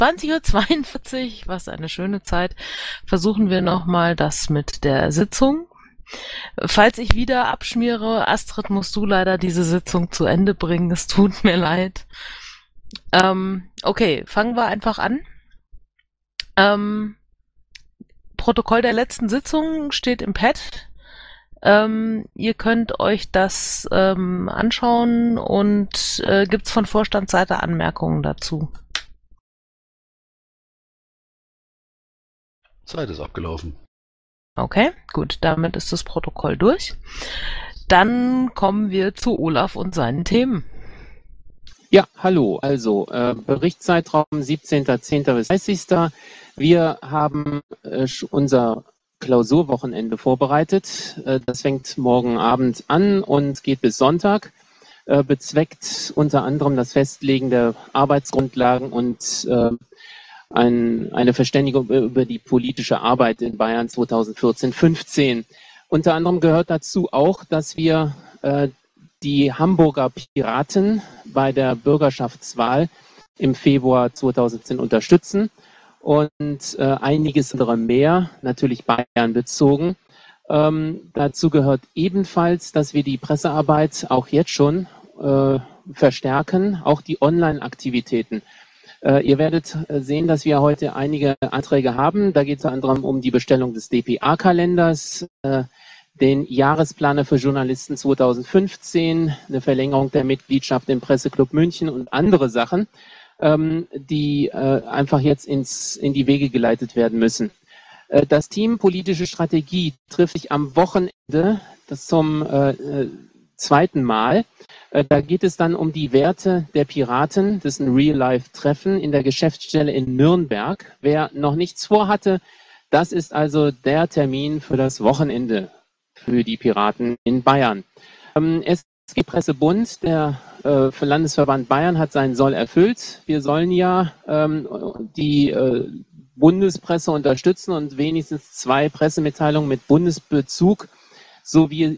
20:42 Uhr, was eine schöne Zeit, versuchen wir nochmal das mit der Sitzung. Falls ich wieder abschmiere, Astrid, musst du leider diese Sitzung zu Ende bringen. Es tut mir leid. Okay, fangen wir einfach an. Protokoll der letzten Sitzung steht im Pad. Ihr könnt euch das anschauen und gibt's von Vorstandsseite Anmerkungen dazu? Zeit ist abgelaufen. Okay, gut, damit ist das Protokoll durch. Dann kommen wir zu Olaf und seinen Themen. Ja, hallo. Also Berichtszeitraum 17.10. bis 30. Wir haben unser Klausurwochenende vorbereitet. Das fängt morgen Abend an und geht bis Sonntag. Bezweckt unter anderem das Festlegen der Arbeitsgrundlagen und eine Verständigung über die politische Arbeit in Bayern 2014-15. Unter anderem gehört dazu auch, dass wir die Hamburger Piraten bei der Bürgerschaftswahl im Februar 2010 unterstützen und einiges andere mehr, natürlich Bayern bezogen. Dazu gehört ebenfalls, dass wir die Pressearbeit auch jetzt schon verstärken, auch die Online-Aktivitäten. Ihr werdet sehen, dass wir heute einige Anträge haben. Da geht es unter anderem um die Bestellung des DPA-Kalenders, den Jahresplaner für Journalisten 2015, eine Verlängerung der Mitgliedschaft im Presseclub München und andere Sachen, die einfach jetzt in die Wege geleitet werden müssen. Das Team Politische Strategie trifft sich am Wochenende zum zweiten Mal. Da geht es dann um die Werte der Piraten. Das ist ein Real-Life-Treffen in der Geschäftsstelle in Nürnberg. Wer noch nichts vorhatte, das ist also der Termin für das Wochenende für die Piraten in Bayern. SG Pressebund, der Landesverband Bayern, hat seinen Soll erfüllt. Wir sollen ja die Bundespresse unterstützen und wenigstens 2 Pressemitteilungen mit Bundesbezug, so wie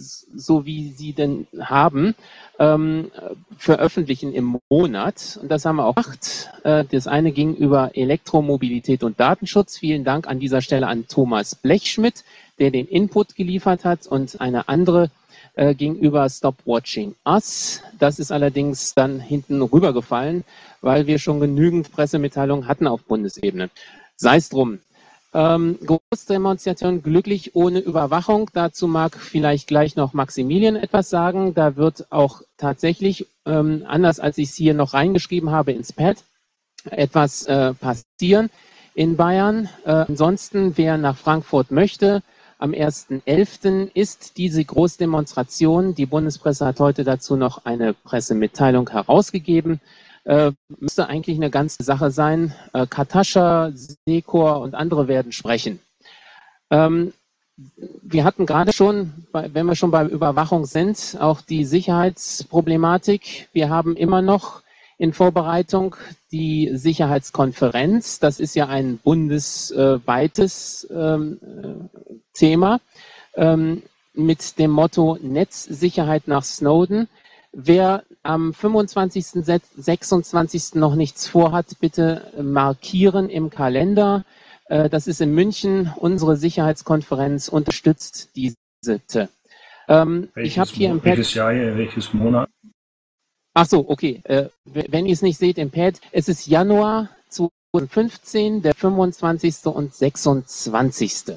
sie denn haben, veröffentlichen im Monat. Und das haben wir auch gemacht. Das eine ging über Elektromobilität und Datenschutz. Vielen Dank an dieser Stelle an Thomas Blechschmidt, der den Input geliefert hat. Und eine andere ging über Stop Watching Us. Das ist allerdings dann hinten rübergefallen, weil wir schon genügend Pressemitteilungen hatten auf Bundesebene. Sei es drum. Großdemonstration glücklich ohne Überwachung. Dazu mag vielleicht gleich noch Maximilian etwas sagen. Da wird auch tatsächlich, anders als ich es hier noch reingeschrieben habe ins Pad, etwas passieren in Bayern. Ansonsten, wer nach Frankfurt möchte, am 1.11. ist diese Großdemonstration. Die Bundespresse hat heute dazu noch eine Pressemitteilung herausgegeben. Müsste eigentlich eine ganze Sache sein. Katascha, Sekor und andere werden sprechen. Wir hatten gerade schon, wenn wir schon bei Überwachung sind, auch die Sicherheitsproblematik. Wir haben immer noch in Vorbereitung die Sicherheitskonferenz. Das ist ja ein bundesweites Thema mit dem Motto Netzsicherheit nach Snowden. Wer am 25., 26. noch nichts vorhat, bitte markieren im Kalender. Das ist in München. Unsere Sicherheitskonferenz unterstützt diese. Ich habe hier im Pad... Welches Jahr, welches Monat? Ach so, okay. Wenn ihr es nicht seht im Pad, es ist Januar 2015, der 25. und 26.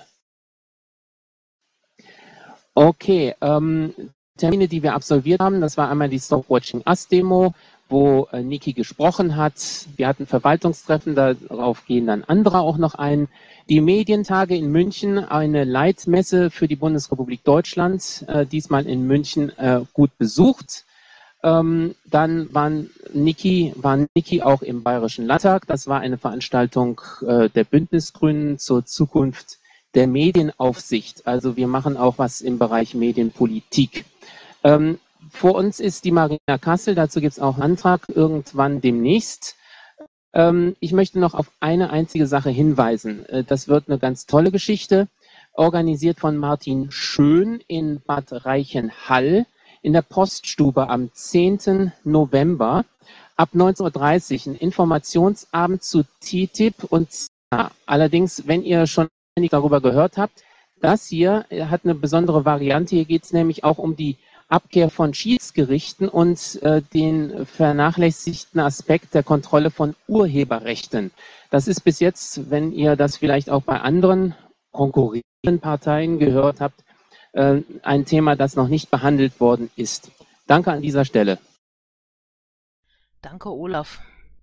Okay, Termine, die wir absolviert haben, das war einmal die Stop Watching Us Demo, wo Niki gesprochen hat. Wir hatten Verwaltungstreffen, darauf gehen dann andere auch noch ein. Die Medientage in München, eine Leitmesse für die Bundesrepublik Deutschland, diesmal in München gut besucht. Dann war Niki auch im Bayerischen Landtag. Das war eine Veranstaltung der Bündnisgrünen zur Zukunft der Medienaufsicht. Also wir machen auch was im Bereich Medienpolitik. Vor uns ist die Marina Kassel, dazu gibt es auch einen Antrag irgendwann demnächst. Ich möchte noch auf eine einzige Sache hinweisen. Das wird eine ganz tolle Geschichte, organisiert von Martin Schön in Bad Reichenhall in der Poststube am 10. November. ab 19:30 Uhr ein Informationsabend zu TTIP und CETA. Allerdings, wenn ihr schon wenig darüber gehört habt, das hier hat eine besondere Variante. Hier geht es nämlich auch um die Abkehr von Schiedsgerichten und den vernachlässigten Aspekt der Kontrolle von Urheberrechten. Das ist bis jetzt, wenn ihr das vielleicht auch bei anderen konkurrierenden Parteien gehört habt, ein Thema, das noch nicht behandelt worden ist. Danke an dieser Stelle. Danke, Olaf.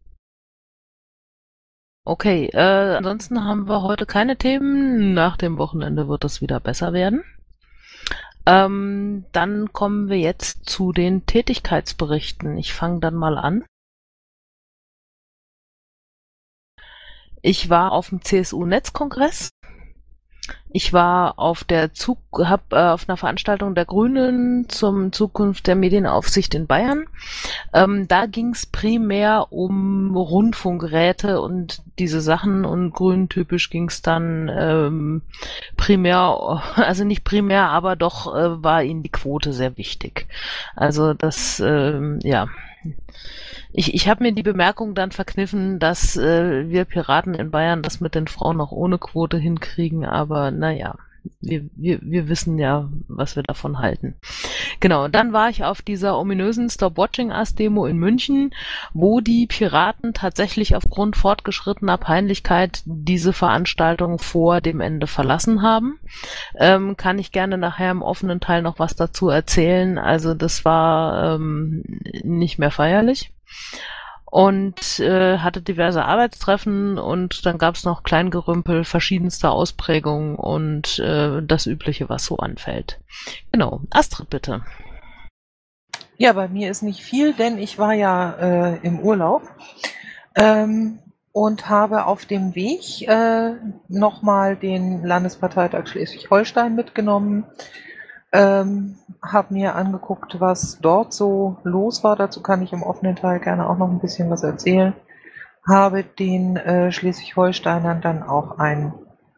Okay, ansonsten haben wir heute keine Themen. Nach dem Wochenende wird es wieder besser werden. Dann kommen wir jetzt zu den Tätigkeitsberichten. Ich fange dann mal an. Ich war auf dem CSU-Netzkongress. Ich war auf auf einer Veranstaltung der Grünen zum Zukunft der Medienaufsicht in Bayern. Da ging es primär um Rundfunkgeräte und diese Sachen, und grüntypisch ging es dann primär, also nicht primär, aber doch war ihnen die Quote sehr wichtig. Also das, ja. Ich habe mir die Bemerkung dann verkniffen, dass wir Piraten in Bayern das mit den Frauen auch ohne Quote hinkriegen, aber naja, wir wissen ja, was wir davon halten. Genau, dann war ich auf dieser ominösen Stop Watching Us Demo in München, wo die Piraten tatsächlich aufgrund fortgeschrittener Peinlichkeit diese Veranstaltung vor dem Ende verlassen haben. Kann ich gerne nachher im offenen Teil noch was dazu erzählen. Also das war nicht mehr feierlich. Und hatte diverse Arbeitstreffen, und dann gab es noch Kleingerümpel verschiedenster Ausprägungen und das Übliche, was so anfällt. Genau. Astrid, bitte. Ja, bei mir ist nicht viel, denn ich war ja im Urlaub und habe auf dem Weg nochmal den Landesparteitag Schleswig-Holstein mitgenommen. Habe mir angeguckt, was dort so los war. Dazu kann ich im offenen Teil gerne auch noch ein bisschen was erzählen. Habe den Schleswig-Holsteinern dann auch ein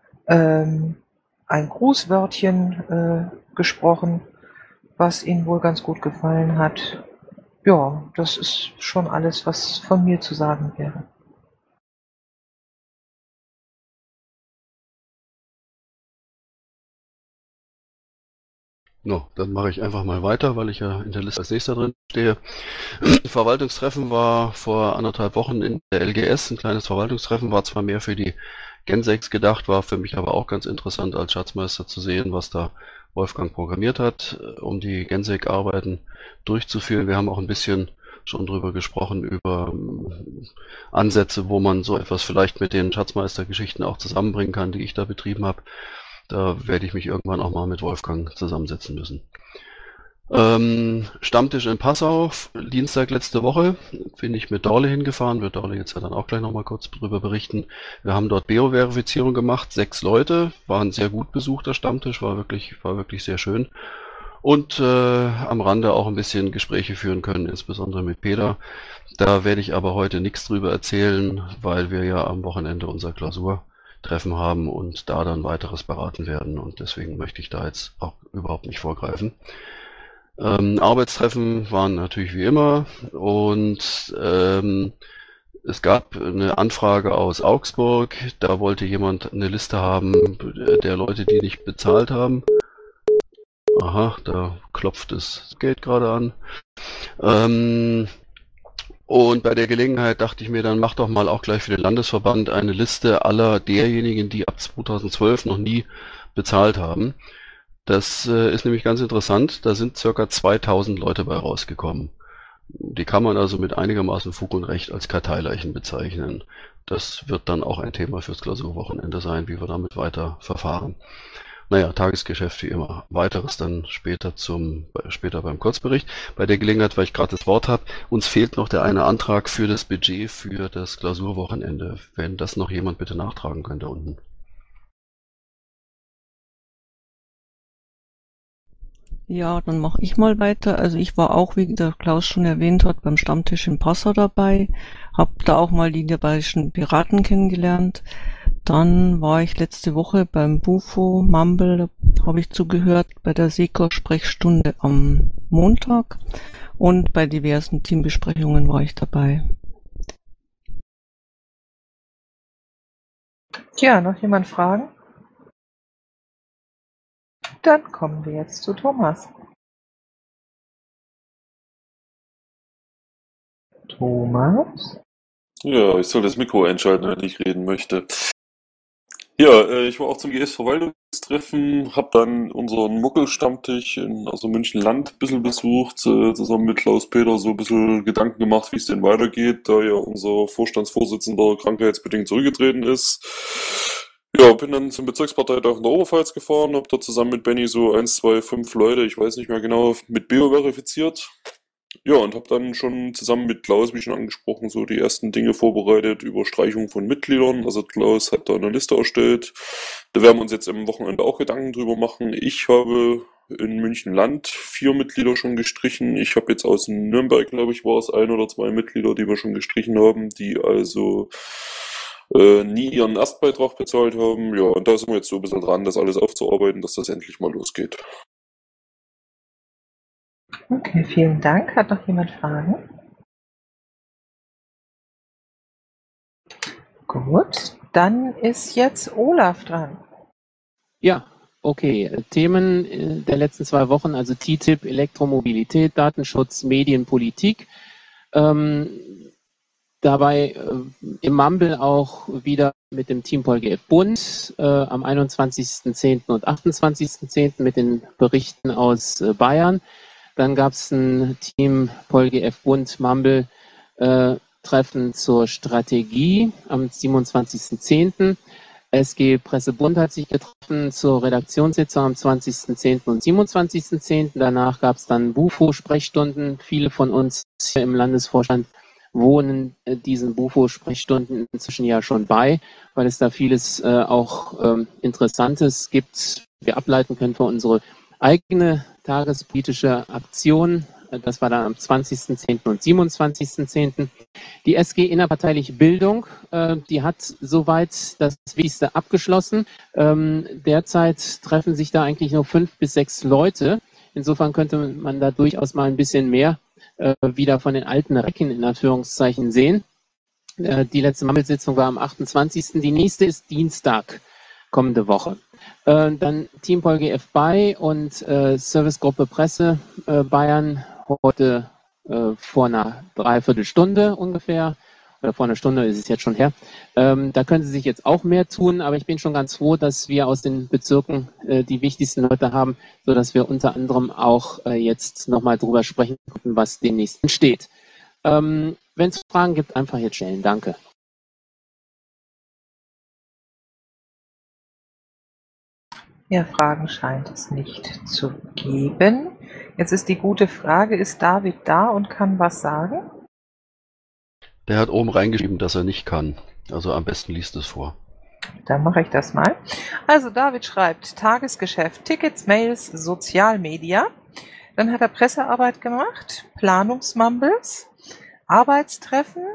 Grußwörtchen gesprochen, was ihnen wohl ganz gut gefallen hat. Ja, das ist schon alles, was von mir zu sagen wäre. No, dann mache ich einfach mal weiter, weil ich ja in der Liste als nächster drin stehe. Verwaltungstreffen war vor 1,5 Wochen in der LGS, ein kleines Verwaltungstreffen, war zwar mehr für die Gensecs gedacht, war für mich aber auch ganz interessant als Schatzmeister zu sehen, was da Wolfgang programmiert hat, um die Gensec-Arbeiten durchzuführen. Wir haben auch ein bisschen schon drüber gesprochen, über Ansätze, wo man so etwas vielleicht mit den Schatzmeistergeschichten auch zusammenbringen kann, die ich da betrieben habe. Da werde ich mich irgendwann auch mal mit Wolfgang zusammensetzen müssen. Stammtisch in Passau, Dienstag letzte Woche, bin ich mit Dorle hingefahren, wird Dorle jetzt ja dann auch gleich nochmal kurz drüber berichten. Wir haben dort Beo-Verifizierung gemacht, 6 Leute, war ein sehr gut besuchter Stammtisch, war wirklich sehr schön. Und am Rande auch ein bisschen Gespräche führen können, insbesondere mit Peter. Da werde ich aber heute nichts drüber erzählen, weil wir ja am Wochenende unser Klausurtreffen haben und da dann weiteres beraten werden, und deswegen möchte ich da jetzt auch überhaupt nicht vorgreifen. Arbeitstreffen waren natürlich wie immer, und es gab eine Anfrage aus Augsburg, da wollte jemand eine Liste haben der Leute, die nicht bezahlt haben. Aha, da klopft das Geld gerade an. Und bei der Gelegenheit dachte ich mir, dann mach doch mal auch gleich für den Landesverband eine Liste aller derjenigen, die ab 2012 noch nie bezahlt haben. Das ist nämlich ganz interessant, da sind ca. 2000 Leute bei rausgekommen. Die kann man also mit einigermaßen Fug und Recht als Karteileichen bezeichnen. Das wird dann auch ein Thema fürs Klausurwochenende sein, wie wir damit weiter verfahren. Naja, Tagesgeschäft wie immer. Weiteres dann später beim Kurzbericht. Bei der Gelegenheit, weil ich gerade das Wort habe, uns fehlt noch der eine Antrag für das Budget für das Klausurwochenende. Wenn das noch jemand bitte nachtragen könnte unten. Ja, dann mache ich mal weiter. Also ich war auch, wie der Klaus schon erwähnt hat, beim Stammtisch in Passau dabei. Hab da auch mal die bayerischen Piraten kennengelernt. Dann war ich letzte Woche beim Bufo Mumble, habe ich zugehört, bei der SECO-Sprechstunde am Montag. und bei diversen Teambesprechungen war ich dabei. Tja, noch jemand Fragen? Dann kommen wir jetzt zu Thomas. Thomas? Ja, ich soll das Mikro einschalten, wenn ich reden möchte. Ja, ich war auch zum GS-Verwaltungstreffen, habe dann unseren Muckelstammtisch in München-Land ein bisschen besucht, zusammen mit Klaus-Peter so ein bisschen Gedanken gemacht, wie es denn weitergeht, da ja unser Vorstandsvorsitzender krankheitsbedingt zurückgetreten ist. Ja, bin dann zum Bezirksparteitag in der Oberpfalz gefahren, habe da zusammen mit Benny so 1, 2, 5 Leute, ich weiß nicht mehr genau, mit Beo verifiziert. Ja, und habe dann schon zusammen mit Klaus, wie schon angesprochen, so die ersten Dinge vorbereitet über Streichung von Mitgliedern. Also Klaus hat da eine Liste erstellt. Da werden wir uns jetzt am Wochenende auch Gedanken drüber machen. Ich habe in München-Land 4 Mitglieder schon gestrichen. Ich habe jetzt aus Nürnberg, glaube ich, war es 1 oder 2 Mitglieder, die wir schon gestrichen haben, die also nie ihren Erstbeitrag bezahlt haben. Ja, und da sind wir jetzt so ein bisschen dran, das alles aufzuarbeiten, dass das endlich mal losgeht. Okay, vielen Dank. Hat noch jemand Fragen? Gut, dann ist jetzt Olaf dran. Ja, okay. Themen der letzten 2 Wochen, also TTIP, Elektromobilität, Datenschutz, Medienpolitik. Dabei im Mumble auch wieder mit dem Team PolGF Bund am 21.10. und 28.10. mit den Berichten aus Bayern. Dann gab es ein Team PolGF Bund Mumble Treffen zur Strategie am 27.10. SG Pressebund hat sich getroffen zur Redaktionssitzung am 20.10. und 27.10. Danach gab es dann Bufo-Sprechstunden. Viele von uns hier im Landesvorstand wohnen diesen Bufo-Sprechstunden inzwischen ja schon bei, weil es da vieles auch Interessantes gibt, wir ableiten können für unsere eigene tagespolitische Aktion. Das war dann am 20.10. und 27.10. Die SG Innerparteiliche Bildung, die hat soweit das Wichtigste abgeschlossen. Derzeit treffen sich da eigentlich nur 5 bis 6 Leute. Insofern könnte man da durchaus mal ein bisschen mehr wieder von den alten Recken in Anführungszeichen sehen. Die letzte Mammelsitzung war am 28. Die nächste ist Dienstag, kommende Woche. Dann Team PolGF bei und Servicegruppe Presse Bayern heute vor einer Dreiviertelstunde ungefähr, oder vor einer Stunde ist es jetzt schon her. Da können Sie sich jetzt auch mehr tun, aber ich bin schon ganz froh, dass wir aus den Bezirken die wichtigsten Leute haben, sodass wir unter anderem auch jetzt nochmal drüber sprechen können, was demnächst entsteht. Wenn es Fragen gibt, einfach jetzt stellen. Danke. Ja, Fragen scheint es nicht zu geben. Jetzt ist die gute Frage, ist David da und kann was sagen? Der hat oben reingeschrieben, dass er nicht kann. Also am besten liest es vor. Dann mache ich das mal. Also David schreibt Tagesgeschäft, Tickets, Mails, Sozialmedia. Dann hat er Pressearbeit gemacht, Planungsmumbles, Arbeitstreffen,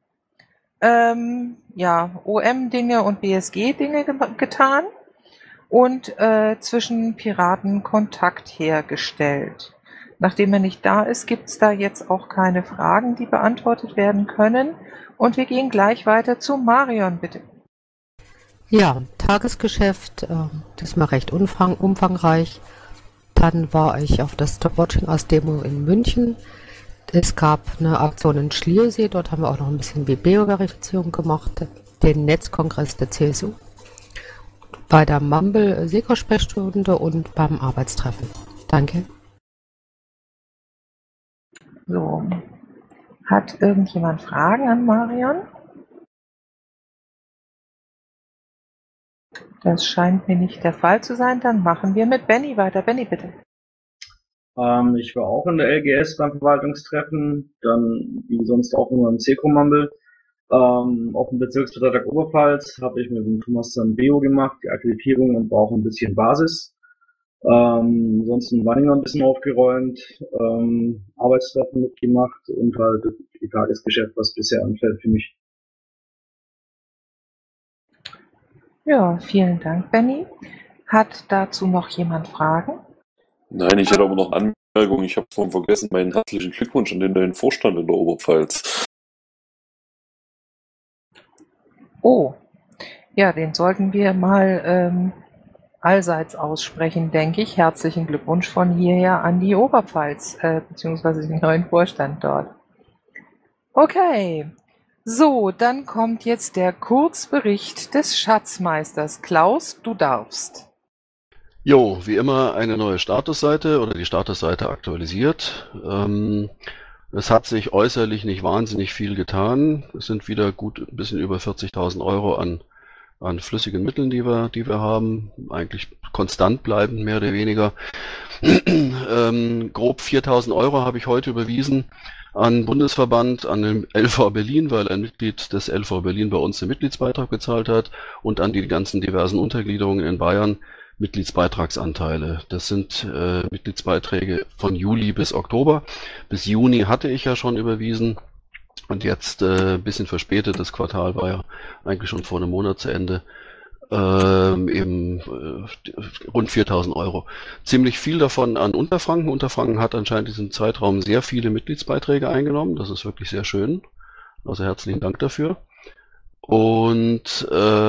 OM-Dinge und BSG-Dinge getan und zwischen Piraten Kontakt hergestellt. Nachdem er nicht da ist, gibt es da jetzt auch keine Fragen, die beantwortet werden können. Und wir gehen gleich weiter zu Marion, bitte. Ja, Tagesgeschäft, das war recht umfangreich. Dann war ich auf der Stopwatching aus Demo in München. Es gab eine Aktion in Schliersee, dort haben wir auch noch ein bisschen BBO-Verifizierung gemacht, den Netzkongress der CSU, bei der Mumble-Seko-Sprechstunde und beim Arbeitstreffen. Danke. So, hat irgendjemand Fragen an Marion? Das scheint mir nicht der Fall zu sein. Dann machen wir mit Benny weiter. Benny, bitte. Ich war auch in der LGS beim Verwaltungstreffen, dann wie sonst auch immer im Seco-Mumble. Auf dem Bezirksparteitag Oberpfalz habe ich mit dem Thomas dann Beo gemacht, die Akkreditierung und war auch ein bisschen Basis. Ansonsten Weininger ein bisschen aufgeräumt, Arbeitstreffen mitgemacht und halt die Tagesgeschäft, was bisher anfällt für mich. Ja, vielen Dank, Benny. Hat dazu noch jemand Fragen? Nein, ich hätte aber noch eine Bemerkung, ich habe vorhin vergessen, meinen herzlichen Glückwunsch an den neuen Vorstand in der Oberpfalz. Oh, ja, den sollten wir mal allseits aussprechen, denke ich. Herzlichen Glückwunsch von hierher an die Oberpfalz, beziehungsweise den neuen Vorstand dort. Okay, so, dann kommt jetzt der Kurzbericht des Schatzmeisters. Klaus, du darfst. Jo, wie immer eine neue Statusseite oder die Statusseite aktualisiert. Es hat sich äußerlich nicht wahnsinnig viel getan. Es sind wieder gut ein bisschen über 40.000 Euro an flüssigen Mitteln, die wir haben. Eigentlich konstant bleiben, mehr oder weniger. Grob 4.000 Euro habe ich heute überwiesen an Bundesverband, an den LV Berlin, weil ein Mitglied des LV Berlin bei uns den Mitgliedsbeitrag gezahlt hat, und an die ganzen diversen Untergliederungen in Bayern Mitgliedsbeitragsanteile. Das sind Mitgliedsbeiträge von Juli bis Oktober. Bis Juni hatte ich ja schon überwiesen. Und jetzt ein bisschen verspätet, das Quartal war ja eigentlich schon vor einem Monat zu Ende, eben rund 4.000 Euro. Ziemlich viel davon an Unterfranken. Unterfranken hat anscheinend in diesem Zeitraum sehr viele Mitgliedsbeiträge eingenommen. Das ist wirklich sehr schön. Also herzlichen Dank dafür. Und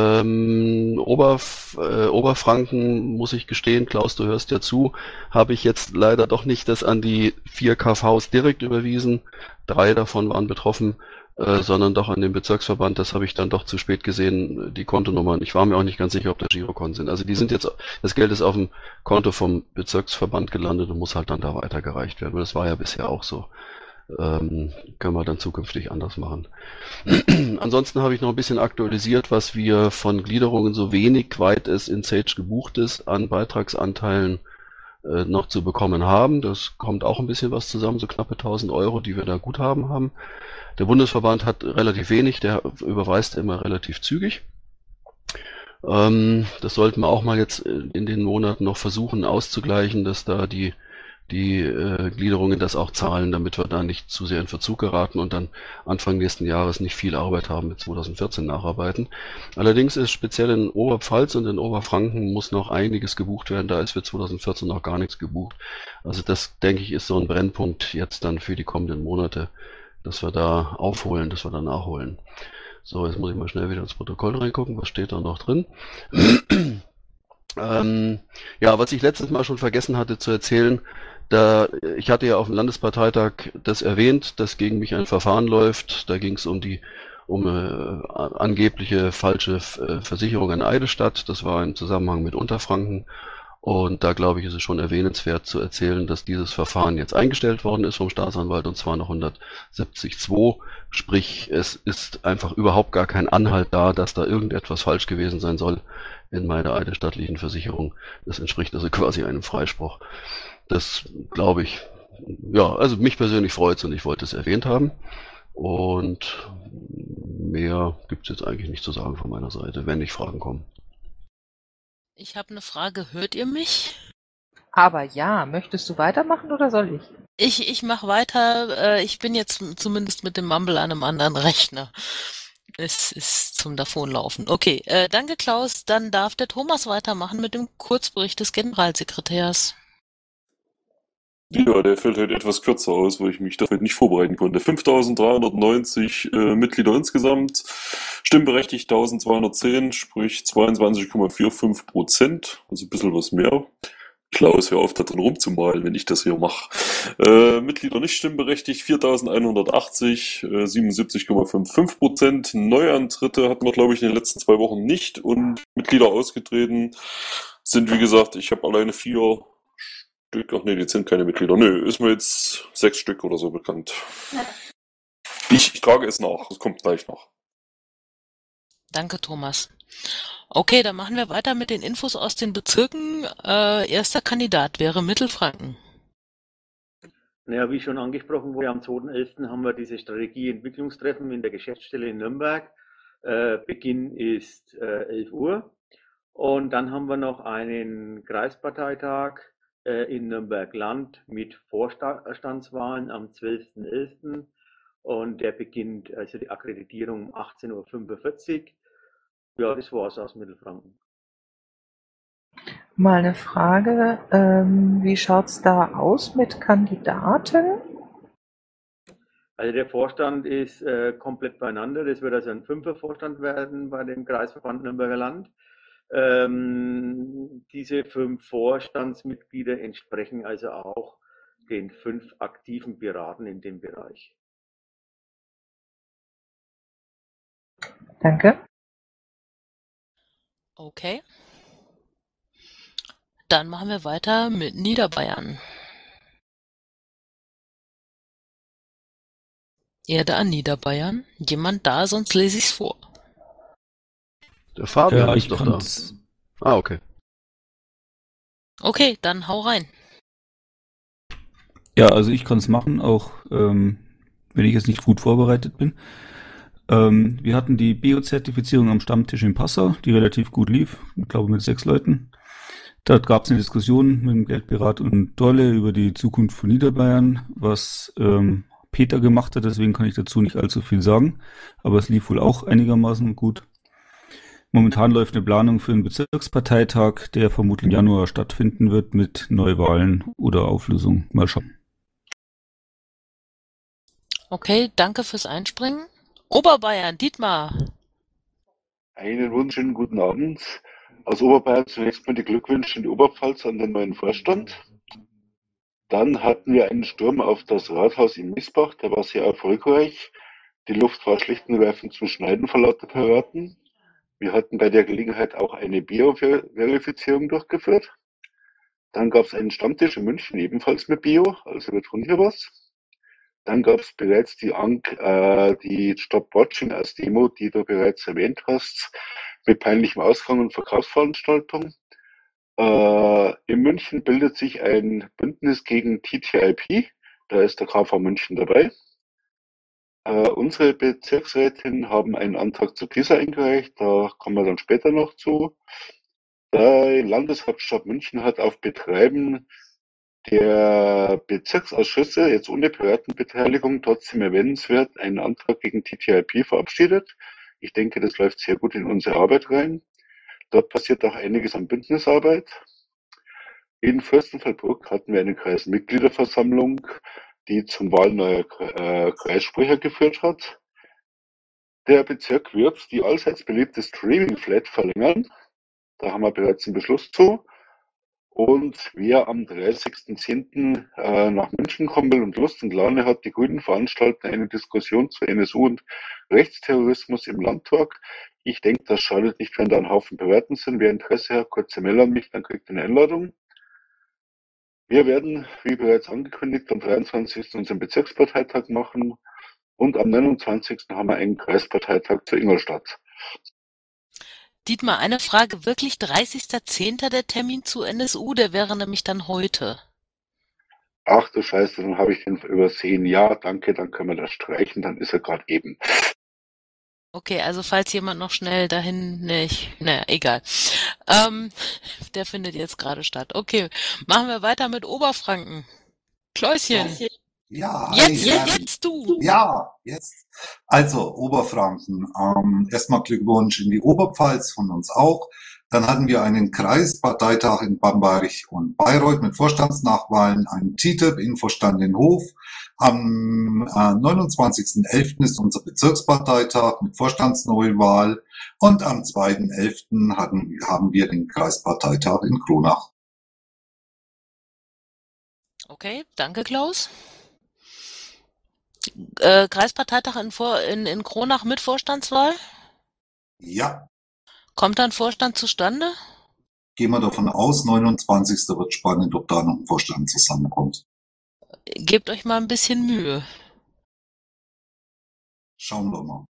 Oberfranken, muss ich gestehen, Klaus, du hörst ja zu, habe ich jetzt leider doch nicht das an die 4 KVs direkt überwiesen. 3 davon waren betroffen, sondern doch an den Bezirksverband. Das habe ich dann doch zu spät gesehen, die Kontonummern. Ich war mir auch nicht ganz sicher, ob das Girokonten sind. Also die sind jetzt, das Geld ist auf dem Konto vom Bezirksverband gelandet und muss halt dann da weitergereicht werden. Das war ja bisher auch so. Können wir dann zukünftig anders machen. Ansonsten habe ich noch ein bisschen aktualisiert, was wir von Gliederungen, so wenig weit es in Sage gebucht ist, an Beitragsanteilen noch zu bekommen haben. Das kommt auch ein bisschen was zusammen, so knappe 1.000 Euro, die wir da Guthaben haben. Der Bundesverband hat relativ wenig, der überweist immer relativ zügig. Das sollten wir auch mal jetzt in den Monaten noch versuchen auszugleichen, dass da die Gliederungen das auch zahlen, damit wir da nicht zu sehr in Verzug geraten und dann Anfang nächsten Jahres nicht viel Arbeit haben mit 2014 nacharbeiten. Allerdings ist speziell in Oberpfalz und in Oberfranken muss noch einiges gebucht werden, da ist für 2014 noch gar nichts gebucht. Also das, denke ich, ist so ein Brennpunkt jetzt dann für die kommenden Monate, dass wir da aufholen, dass wir da nachholen. So, jetzt muss ich mal schnell wieder ins Protokoll reingucken, was steht da noch drin. Ja, was ich letztes Mal schon vergessen hatte zu erzählen, ich hatte ja auf dem Landesparteitag das erwähnt, dass gegen mich ein Verfahren läuft. Da ging es um angebliche falsche Versicherung an Eidelstadt. Das war im Zusammenhang mit Unterfranken. Und da, glaube ich, ist es schon erwähnenswert zu erzählen, dass dieses Verfahren jetzt eingestellt worden ist vom Staatsanwalt, und zwar nach 170.2. Sprich, es ist einfach überhaupt gar kein Anhalt da, dass da irgendetwas falsch gewesen sein soll in meiner eidesstattlichen Versicherung. Das entspricht also quasi einem Freispruch. Das, glaube ich, ja, also mich persönlich freut es und ich wollte es erwähnt haben. Und mehr gibt es jetzt eigentlich nicht zu sagen von meiner Seite, wenn nicht Fragen kommen. Ich habe eine Frage. Hört ihr mich? Aber ja, möchtest du weitermachen oder soll ich? Ich mache weiter. Ich bin jetzt zumindest mit dem Mumble an einem anderen Rechner. Es ist zum Davonlaufen. Okay, danke Klaus. Dann darf der Thomas weitermachen mit dem Kurzbericht des Generalsekretärs. Ja, der fällt halt etwas kürzer aus, weil ich mich dafür nicht vorbereiten konnte. 5.390 Mitglieder insgesamt, stimmberechtigt 1.210, sprich 22,45%, also ein bisschen was mehr. Klaus, hör auf, da drin rumzumalen, wenn ich das hier mache. Mitglieder nicht stimmberechtigt, 4.180, 77,55%. Neuantritte hatten wir, glaube ich, in den letzten 2 Wochen nicht. Und Mitglieder ausgetreten sind, wie gesagt, ich habe alleine 4 Stück. Ach nee, die sind keine Mitglieder. Nö, ist mir jetzt 6 Stück oder so bekannt. Ich trage es nach, es kommt gleich noch. Danke, Thomas. Okay, dann machen wir weiter mit den Infos aus den Bezirken. Erster Kandidat wäre Mittelfranken. Naja, wie schon angesprochen wurde, am 2.11. haben wir diese Strategieentwicklungstreffen in der Geschäftsstelle in Nürnberg. Beginn ist 11 Uhr. Und dann haben wir noch einen Kreisparteitag in Nürnberg-Land mit Vorstandswahlen am 12.11. Und der beginnt, also die Akkreditierung um 18.45 Uhr. Ja, das war's aus Mittelfranken. Mal eine Frage, wie schaut's da aus mit Kandidaten? Also der Vorstand ist komplett beieinander. Das wird also ein Fünfervorstand werden bei dem Kreisverband Nürnberger Land. Diese 5 Vorstandsmitglieder entsprechen also auch den 5 aktiven Piraten in dem Bereich. Danke. Okay. Dann machen wir weiter mit Niederbayern. Erde an Niederbayern. Jemand da, sonst lese ich's vor. Der Fabian Ja, ist ich doch kann's. da. Ah, okay. Okay, dann hau rein. Ja, also ich kann es machen, auch wenn ich jetzt nicht gut vorbereitet bin. Wir hatten die Bio-Zertifizierung am Stammtisch in Passau, die relativ gut lief, ich glaube mit 6 Leuten. Da gab es eine Diskussion mit dem Geldpirat und Dorle über die Zukunft von Niederbayern, was Peter gemacht hat, deswegen kann ich dazu nicht allzu viel sagen, aber es lief wohl auch einigermaßen gut. Momentan läuft eine Planung für einen Bezirksparteitag, der vermutlich im Januar stattfinden wird mit Neuwahlen oder Auflösung. Mal schauen. Okay, danke fürs Einspringen. Oberbayern, Dietmar. Einen wunderschönen guten Abend. Aus Oberbayern zunächst mal die Glückwünsche in die Oberpfalz an den neuen Vorstand. Dann hatten wir einen Sturm auf das Rathaus in Miesbach, der war sehr erfolgreich. Die Luft war schlicht und ergreifend zum Schneiden vor lauter Piraten. Wir hatten bei der Gelegenheit auch eine Bio-Verifizierung durchgeführt. Dann gab es einen Stammtisch in München, ebenfalls mit Bio, also wir tun hier was. Dann gab es bereits die Stop-Watching als Demo, die du bereits erwähnt hast, mit peinlichem Ausgang und Verkaufsveranstaltung. In München bildet sich ein Bündnis gegen TTIP, da ist der KV München dabei. Unsere Bezirksrätinnen haben einen Antrag zur PISA eingereicht, da kommen wir dann später noch zu. Die Landeshauptstadt München hat auf Betreiben der Bezirksausschüsse, jetzt ohne Piratenbeteiligung, trotzdem erwähnenswert, einen Antrag gegen TTIP verabschiedet. Ich denke, das läuft sehr gut in unsere Arbeit rein. Dort passiert auch einiges an Bündnisarbeit. In Fürstenfeldbruck hatten wir eine Kreismitgliederversammlung, die zum Wahl neuer Kreissprecher geführt hat. Der Bezirk wird die allseits beliebte Streaming-Flat verlängern. Da haben wir bereits einen Beschluss zu. Und wer am 30.10. Nach München kommen will und Lust und Laune hat, die Grünen veranstalten eine Diskussion zu NSU und Rechtsterrorismus im Landtag. Ich denke, das schadet nicht, wenn da ein Haufen Piraten sind. Wer Interesse hat, kurze Mail an mich, dann kriegt ihr eine Einladung. Wir werden, wie bereits angekündigt, am 23. unseren Bezirksparteitag machen und am 29. haben wir einen Kreisparteitag zu Ingolstadt. Dietmar, eine Frage, wirklich 30.10. der Termin zu NSU, der wäre nämlich dann heute. Ach du Scheiße, dann habe ich den übersehen. Ja, danke, dann können wir das streichen, dann ist er gerade eben. Okay, also falls jemand noch schnell dahin, naja, egal. Der findet jetzt gerade statt. Okay, machen wir weiter mit Oberfranken. Kläuschen. Ja, Jetzt du. Ja, jetzt. Also Oberfranken. Erstmal Glückwunsch in die Oberpfalz von uns auch. Dann hatten wir einen Kreisparteitag in Bamberg und Bayreuth mit Vorstandsnachwahlen, einen TTIP-Infostand in Hof. Am 29.11. ist unser Bezirksparteitag mit Vorstandsneuwahl und am 2.11. haben wir den Kreisparteitag in Kronach. Okay, danke Klaus. Kreisparteitag in Kronach mit Vorstandswahl? Ja. Kommt dann Vorstand zustande? Gehen wir davon aus, 29. wird spannend, ob da noch ein Vorstand zusammenkommt. Gebt euch mal ein bisschen Mühe. Schauen wir mal.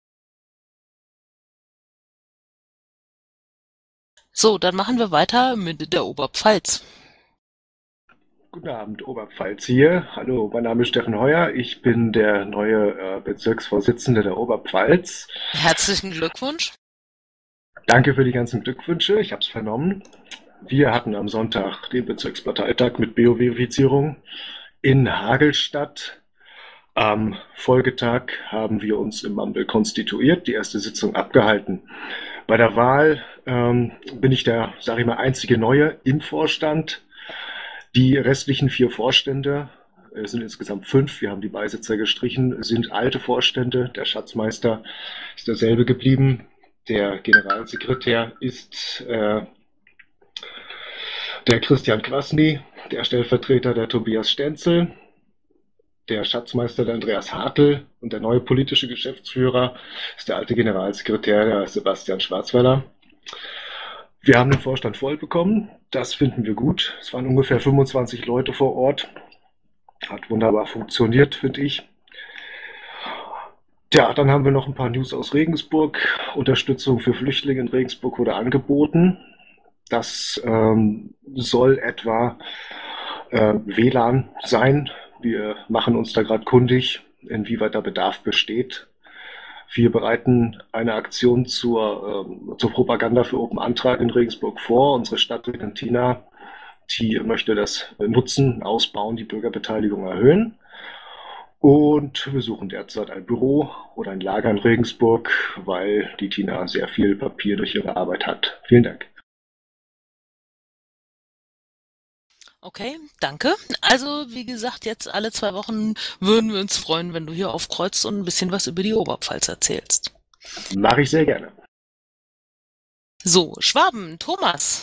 So, dann machen wir weiter mit der Oberpfalz. Guten Abend, Oberpfalz hier. Hallo, mein Name ist Steffen Heuer. Ich bin der neue Bezirksvorsitzende der Oberpfalz. Herzlichen Glückwunsch. Danke für die ganzen Glückwünsche. Ich habe es vernommen. Wir hatten am Sonntag den Bezirksparteitag mit Bio-Verifizierung in Hagelstadt. Am Folgetag haben wir uns im Mumble konstituiert, die erste Sitzung abgehalten. Bei der Wahl bin ich der, sage ich mal, einzige Neue im Vorstand. Die restlichen 4 Vorstände, es sind insgesamt 5, wir haben die Beisitzer gestrichen, sind alte Vorstände. Der Schatzmeister ist derselbe geblieben. Der Generalsekretär ist der Christian Kwasny, der Stellvertreter der Tobias Stenzel, der Schatzmeister der Andreas Hartl und der neue politische Geschäftsführer ist der alte Generalsekretär der Sebastian Schwarzwälder. Wir haben den Vorstand voll bekommen, das finden wir gut. Es waren ungefähr 25 Leute vor Ort. Hat wunderbar funktioniert, finde ich. Ja, dann haben wir noch ein paar News aus Regensburg. Unterstützung für Flüchtlinge in Regensburg wurde angeboten. Das soll etwa WLAN sein. Wir machen uns da gerade kundig, inwieweit da Bedarf besteht. Wir bereiten eine Aktion zur Propaganda für Open Antrag in Regensburg vor. Unsere Stadträtin Tina, die möchte das nutzen, ausbauen, die Bürgerbeteiligung erhöhen. Und wir suchen derzeit ein Büro oder ein Lager in Regensburg, weil die Tina sehr viel Papier durch ihre Arbeit hat. Vielen Dank. Okay, danke. Also, wie gesagt, jetzt alle 2 Wochen würden wir uns freuen, wenn du hier aufkreuzt und ein bisschen was über die Oberpfalz erzählst. Mache ich sehr gerne. So, Schwaben, Thomas.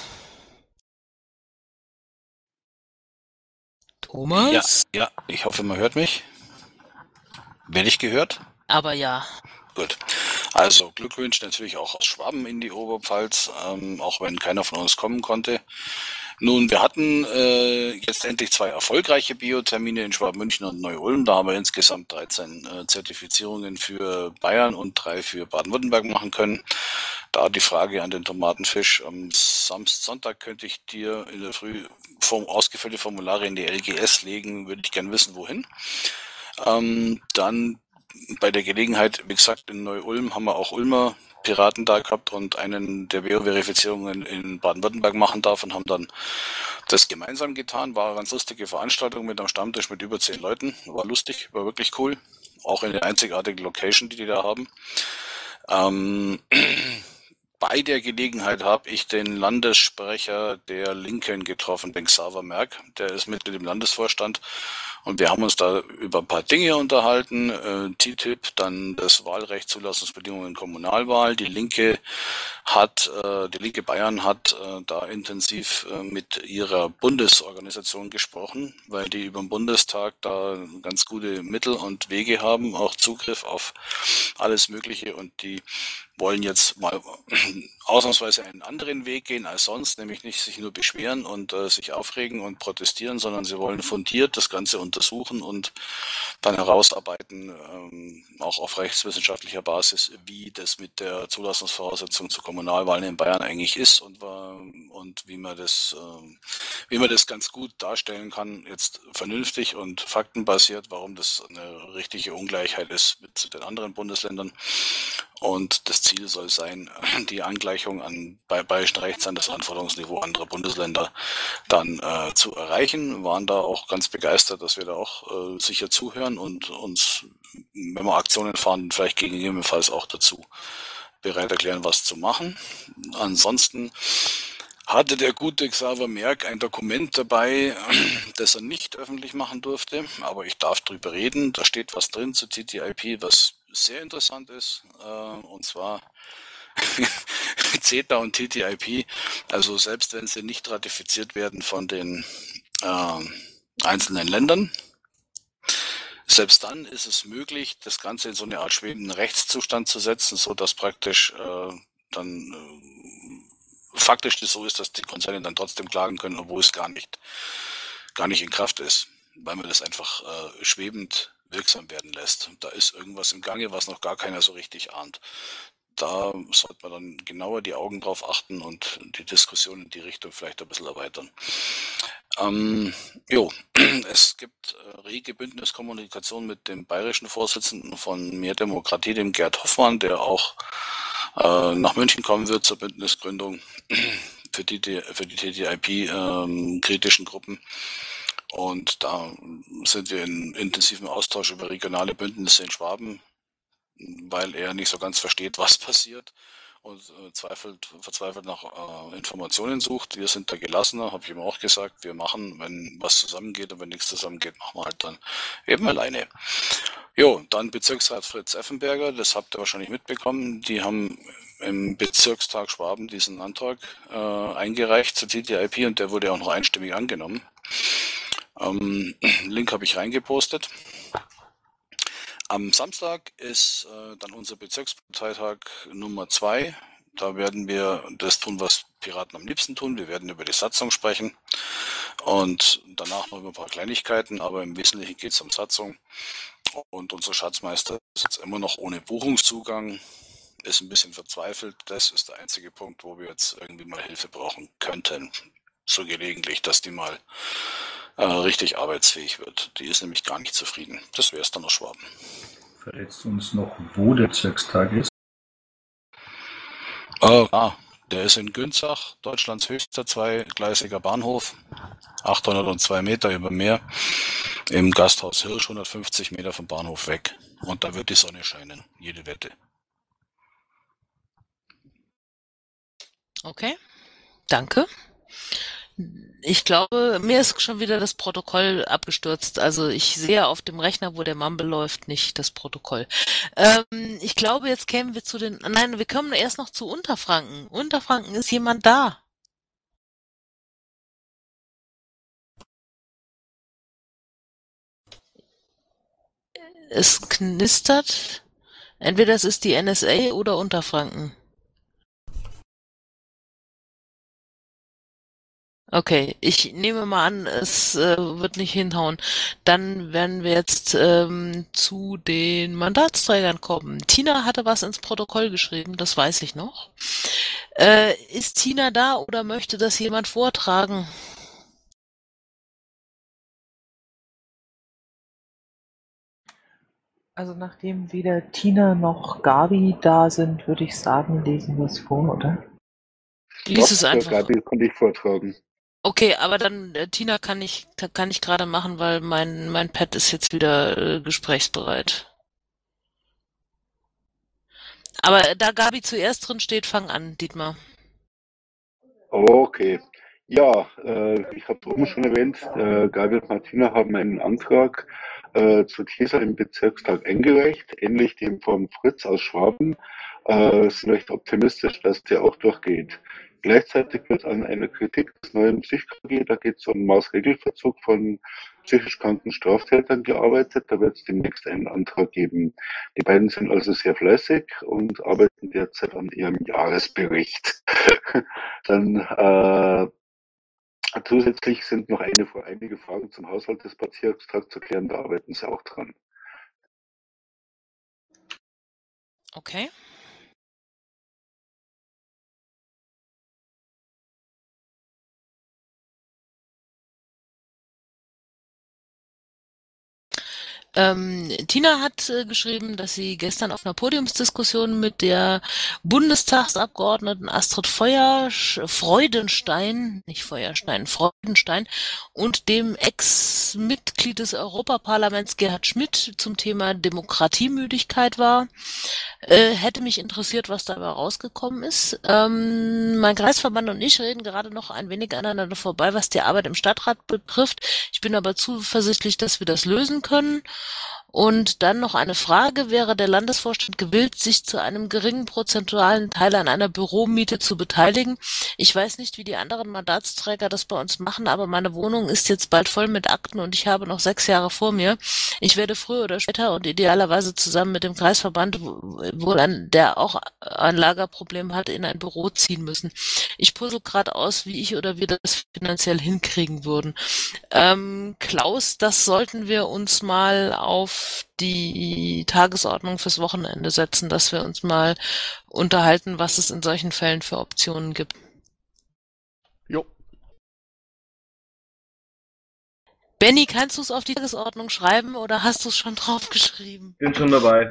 Thomas? Ja, ich hoffe, man hört mich. Werde ich gehört? Aber ja. Gut. Also Glückwünsche natürlich auch aus Schwaben in die Oberpfalz, auch wenn keiner von uns kommen konnte. Nun, wir hatten jetzt endlich 2 erfolgreiche Biotermine in Schwaben-München und Neu-Ulm. Da haben wir insgesamt 13 Zertifizierungen für Bayern und 3 für Baden-Württemberg machen können. Da die Frage an den Tomatenfisch. Am Sonntag könnte ich dir in der Früh ausgefüllte Formulare in die LGS legen, würde ich gern wissen, wohin. Dann bei der Gelegenheit, wie gesagt, in Neu-Ulm haben wir auch Ulmer Piraten da gehabt und einen der Bio-Verifizierungen in Baden-Württemberg machen darf und haben dann das gemeinsam getan. War eine ganz lustige Veranstaltung mit einem Stammtisch mit über 10 Leuten. War lustig, war wirklich cool. Auch in der einzigartigen Location, die da haben. Bei der Gelegenheit habe ich den Landessprecher der Linken getroffen, den Xaver Merck. Der ist Mitglied im Landesvorstand. Und wir haben uns da über ein paar Dinge unterhalten, TTIP, dann das Wahlrecht, Zulassungsbedingungen, Kommunalwahl. Die Linke Bayern hat da intensiv mit ihrer Bundesorganisation gesprochen, weil die über den Bundestag da ganz gute Mittel und Wege haben, auch Zugriff auf alles Mögliche, und die wollen jetzt mal ausnahmsweise einen anderen Weg gehen als sonst, nämlich nicht sich nur beschweren und sich aufregen und protestieren, sondern sie wollen fundiert das Ganze untersuchen und dann herausarbeiten, auch auf rechtswissenschaftlicher Basis, wie das mit der Zulassungsvoraussetzung zu Kommunalwahlen in Bayern eigentlich ist und wie man das ganz gut darstellen kann, jetzt vernünftig und faktenbasiert, warum das eine richtige Ungleichheit ist mit den anderen Bundesländern. Und das Ziel soll sein, die Angleichung bei bayerischen Rechts an das Anforderungsniveau anderer Bundesländer dann zu erreichen. Waren da auch ganz begeistert, dass wir da auch sicher zuhören und uns, wenn wir Aktionen fahren, vielleicht gegebenenfalls auch dazu bereit erklären, was zu machen. Ansonsten hatte der gute Xaver Merck ein Dokument dabei, das er nicht öffentlich machen durfte, aber ich darf drüber reden. Da steht was drin zu TTIP, was sehr interessant ist, und zwar CETA und TTIP, also selbst wenn sie nicht ratifiziert werden von den einzelnen Ländern, selbst dann ist es möglich, das Ganze in so eine Art schwebenden Rechtszustand zu setzen, so dass praktisch faktisch das so ist, dass die Konzerne dann trotzdem klagen können, obwohl es gar nicht in Kraft ist, weil man das einfach schwebend wirksam werden lässt. Da ist irgendwas im Gange, was noch gar keiner so richtig ahnt. Da sollte man dann genauer die Augen drauf achten und die Diskussion in die Richtung vielleicht ein bisschen erweitern. Es gibt rege Bündniskommunikation mit dem bayerischen Vorsitzenden von Mehr Demokratie, dem Gerd Hoffmann, der auch nach München kommen wird zur Bündnisgründung für die TTIP-kritischen Gruppen. Und da sind wir in intensivem Austausch über regionale Bündnisse in Schwaben, weil er nicht so ganz versteht, was passiert und verzweifelt nach Informationen sucht. Wir sind da gelassener, habe ich ihm auch gesagt. Wir machen, wenn was zusammengeht, und wenn nichts zusammengeht, machen wir halt dann eben alleine. Jo, dann Bezirksrat Fritz Effenberger, das habt ihr wahrscheinlich mitbekommen. Die haben im Bezirkstag Schwaben diesen Antrag eingereicht zur TTIP und der wurde auch noch einstimmig angenommen. Link habe ich reingepostet. Am Samstag ist dann unser Bezirksparteitag Nummer 2. Da werden wir das tun, was Piraten am liebsten tun. Wir werden über die Satzung sprechen und danach noch über ein paar Kleinigkeiten, aber im Wesentlichen geht es um Satzung. Und unser Schatzmeister ist jetzt immer noch ohne Buchungszugang, ist ein bisschen verzweifelt. Das ist der einzige Punkt, wo wir jetzt irgendwie mal Hilfe brauchen könnten. So gelegentlich, dass die mal richtig arbeitsfähig wird. Die ist nämlich gar nicht zufrieden. Das wäre es dann aus Schwaben. Verrätst du uns noch, wo der Bezirkstag ist? Der ist in Günzach, Deutschlands höchster zweigleisiger Bahnhof, 802 Meter über Meer, im Gasthaus Hirsch, 150 Meter vom Bahnhof weg. Und da wird die Sonne scheinen, jede Wette. Okay, danke. Ich glaube, mir ist schon wieder das Protokoll abgestürzt. Also ich sehe auf dem Rechner, wo der Mumble läuft, nicht das Protokoll. Ich glaube, jetzt kämen wir zu den... Nein, wir kommen erst noch zu Unterfranken. Unterfranken, ist jemand da? Es knistert. Entweder es ist die NSA oder Unterfranken. Okay, ich nehme mal an, es wird nicht hinhauen. Dann werden wir jetzt zu den Mandatsträgern kommen. Tina hatte was ins Protokoll geschrieben, das weiß ich noch. Ist Tina da oder möchte das jemand vortragen? Also nachdem weder Tina noch Gabi da sind, würde ich sagen, lesen wir es vor, oder? Lies es einfach. Gabi konnte ich vortragen. Okay, aber dann Tina kann ich gerade machen, weil mein Pad ist jetzt wieder gesprächsbereit. Aber da Gabi zuerst drin steht, fang an, Dietmar. Okay. Ja, ich habe es oben schon erwähnt, Gabi und Martina haben einen Antrag zu TESA im Bezirkstag eingereicht, ähnlich dem vom Fritz aus Schwaben. Sind recht optimistisch, dass der auch durchgeht. Gleichzeitig wird an einer Kritik des neuen PsychKG, da geht es um Maßregelverzug von psychisch kranken Straftätern gearbeitet. Da wird es demnächst einen Antrag geben. Die beiden sind also sehr fleißig und arbeiten derzeit an ihrem Jahresbericht. Dann zusätzlich sind noch einige Fragen zum Haushalt des Bezirkstags zu klären, da arbeiten sie auch dran. Okay. Tina hat geschrieben, dass sie gestern auf einer Podiumsdiskussion mit der Bundestagsabgeordneten Astrid Freudenstein und dem Ex-Mitglied des Europaparlaments Gerhard Schmidt zum Thema Demokratiemüdigkeit war. Hätte mich interessiert, was dabei rausgekommen ist. Mein Kreisverband und ich reden gerade noch ein wenig aneinander vorbei, was die Arbeit im Stadtrat betrifft. Ich bin aber zuversichtlich, dass wir das lösen können. Und dann noch eine Frage: Wäre der Landesvorstand gewillt, sich zu einem geringen prozentualen Teil an einer Büromiete zu beteiligen? Ich weiß nicht, wie die anderen Mandatsträger das bei uns machen, aber meine Wohnung ist jetzt bald voll mit Akten und ich habe noch 6 Jahre vor mir. Ich werde früher oder später und idealerweise zusammen mit dem Kreisverband, der auch ein Lagerproblem hat, in ein Büro ziehen müssen. Ich puzzle gerade aus, wie ich oder wir das finanziell hinkriegen würden. Klaus, das sollten wir uns mal auf die Tagesordnung fürs Wochenende setzen, dass wir uns mal unterhalten, was es in solchen Fällen für Optionen gibt. Jo. Benny, kannst du es auf die Tagesordnung schreiben oder hast du es schon draufgeschrieben? Bin schon dabei.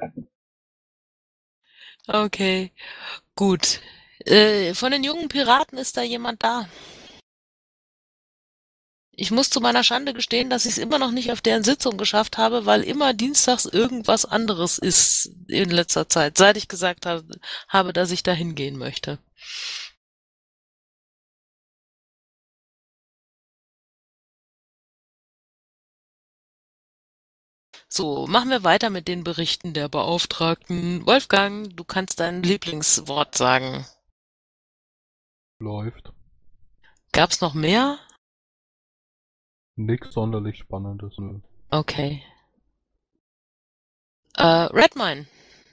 Okay, gut. Von den jungen Piraten ist da jemand da? Ich muss zu meiner Schande gestehen, dass ich es immer noch nicht auf deren Sitzung geschafft habe, weil immer dienstags irgendwas anderes ist in letzter Zeit, seit ich gesagt habe, dass ich da hingehen möchte. So, machen wir weiter mit den Berichten der Beauftragten. Wolfgang, du kannst dein Lieblingswort sagen. Läuft. Gab's noch mehr? Nix sonderlich Spannendes. Nö. Okay. Redmine.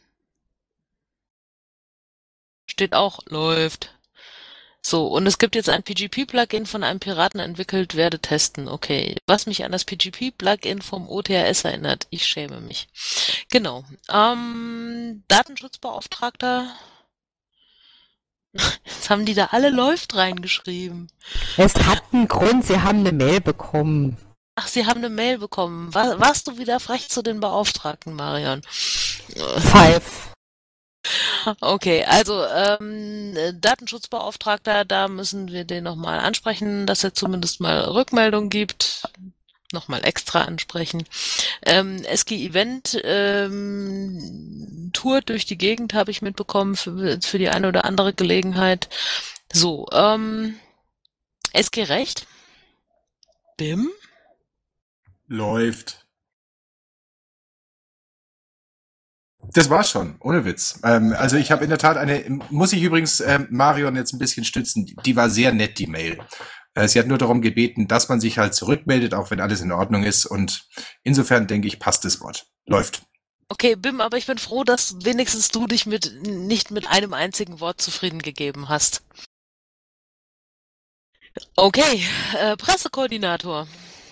Steht auch, läuft. So, und es gibt jetzt ein PGP-Plugin von einem Piraten entwickelt, werde testen. Okay, was mich an das PGP-Plugin vom OTRS erinnert. Ich schäme mich. Genau. Datenschutzbeauftragter. Jetzt haben die da alle läuft reingeschrieben. Es hat einen Grund, sie haben eine Mail bekommen. Ach, sie haben eine Mail bekommen. Warst du wieder frech zu den Beauftragten, Marion? 5. Okay, also Datenschutzbeauftragter, da müssen wir den nochmal ansprechen, dass er zumindest mal Rückmeldung gibt. Nochmal extra ansprechen. SG Event Tour durch die Gegend habe ich mitbekommen für die eine oder andere Gelegenheit. So, SG Recht. BIM. Läuft. Das war's schon, ohne Witz. Also ich habe in der Tat muss ich übrigens Marion jetzt ein bisschen stützen, die war sehr nett, die Mail. Sie hat nur darum gebeten, dass man sich halt zurückmeldet, auch wenn alles in Ordnung ist, und insofern denke ich, passt das Wort. Läuft. Okay, Bim, aber ich bin froh, dass wenigstens du dich nicht mit einem einzigen Wort zufrieden gegeben hast. Okay, Pressekoordinator.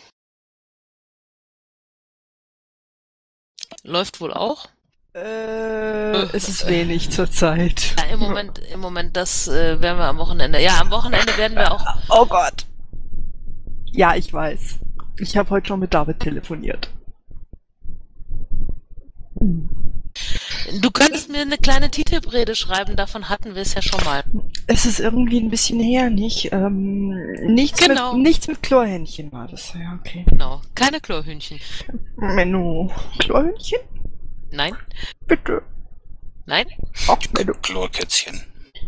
Läuft wohl auch? Es ist wenig zurzeit. Ja, im Moment, das werden wir am Wochenende. Ja, am Wochenende werden wir auch. Oh Gott. Ja, ich weiß. Ich habe heute schon mit David telefoniert. Du könntest mir eine kleine TTIP-Rede schreiben, davon hatten wir es ja schon mal. Es ist irgendwie ein bisschen her, nicht? Nichts mit Chlorhähnchen war das. Ja, okay. Genau, keine Chlorhühnchen. Menno. Chlorhühnchen? Nein. Bitte. Nein? Ach, Menno. Chlorkätzchen.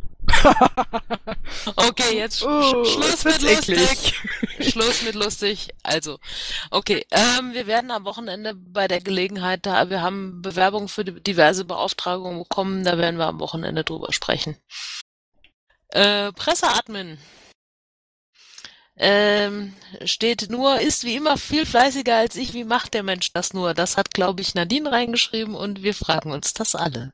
Okay, jetzt Schluss mit lustig. Schluss mit lustig. Also, okay, wir werden am Wochenende bei der Gelegenheit wir haben Bewerbungen für diverse Beauftragungen bekommen, da werden wir am Wochenende drüber sprechen. Presseadmin. Steht nur, ist wie immer viel fleißiger als ich, wie macht der Mensch das nur? Das hat, glaube ich, Nadine reingeschrieben und wir fragen uns das alle.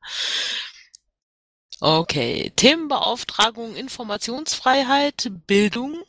Okay, Themenbeauftragung, Informationsfreiheit, Bildung,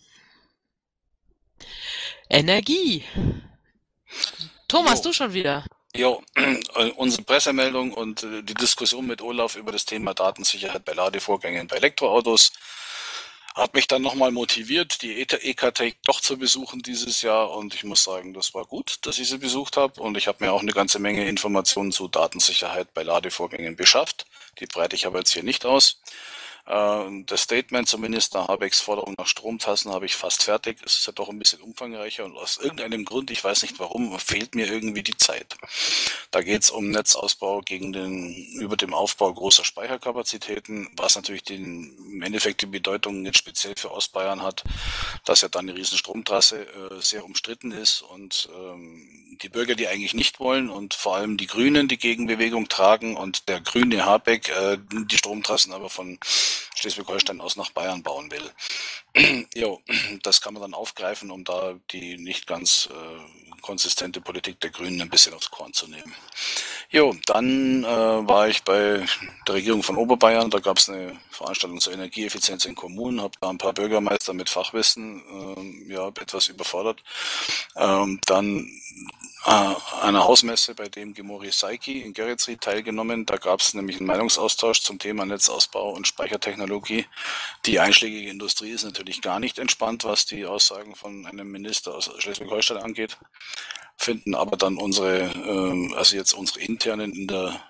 Energie. Thomas, du schon wieder. Jo, unsere Pressemeldung und die Diskussion mit Olaf über das Thema Datensicherheit bei Ladevorgängen bei Elektroautos hat mich dann nochmal motiviert, die EKTech doch zu besuchen dieses Jahr, und ich muss sagen, das war gut, dass ich sie besucht habe, und ich habe mir auch eine ganze Menge Informationen zu Datensicherheit bei Ladevorgängen beschafft. Die breite ich aber jetzt hier nicht aus. Das Statement zum Minister Habecks Forderung nach Stromtassen habe ich fast fertig. Es ist ja doch ein bisschen umfangreicher, und aus irgendeinem Grund, ich weiß nicht warum, fehlt mir irgendwie die Zeit. Da geht es um Netzausbau über dem Aufbau großer Speicherkapazitäten, was natürlich im Endeffekt die Bedeutung jetzt speziell für Ostbayern hat, dass ja dann eine riesen Stromtrasse sehr umstritten ist, und die Bürger, die eigentlich nicht wollen, und vor allem die Grünen, die Gegenbewegung tragen, und der grüne Habeck die Stromtrassen aber von Schleswig-Holstein aus nach Bayern bauen will. Jo, das kann man dann aufgreifen, um da die nicht ganz konsistente Politik der Grünen ein bisschen aufs Korn zu nehmen. Jo, dann war ich bei der Regierung von Oberbayern, da gab es eine Veranstaltung zur Energieeffizienz in Kommunen, habe da ein paar Bürgermeister mit Fachwissen etwas überfordert. Dann einer Hausmesse bei dem Gemori Saiki in Geretsried teilgenommen. Da gab es nämlich einen Meinungsaustausch zum Thema Netzausbau und Speichertechnologie. Die einschlägige Industrie ist natürlich gar nicht entspannt, was die Aussagen von einem Minister aus Schleswig-Holstein angeht, finden aber dann unsere internen in der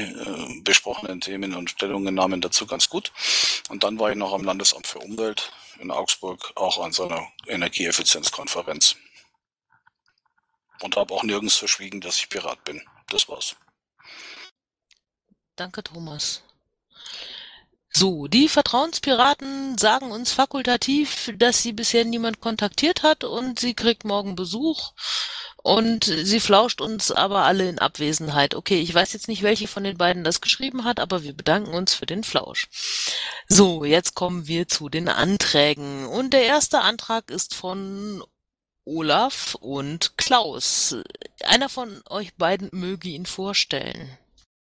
AG besprochenen Themen und Stellungnahmen dazu ganz gut. Und dann war ich noch am Landesamt für Umwelt in Augsburg auch an so einer Energieeffizienzkonferenz. Und habe auch nirgends verschwiegen, dass ich Pirat bin. Das war's. Danke, Thomas. So, die Vertrauenspiraten sagen uns fakultativ, dass sie bisher niemand kontaktiert hat und sie kriegt morgen Besuch und sie flauscht uns aber alle in Abwesenheit. Okay, ich weiß jetzt nicht, welche von den beiden das geschrieben hat, aber wir bedanken uns für den Flausch. So, jetzt kommen wir zu den Anträgen und der erste Antrag ist von Olaf und Klaus. Einer von euch beiden möge ihn vorstellen.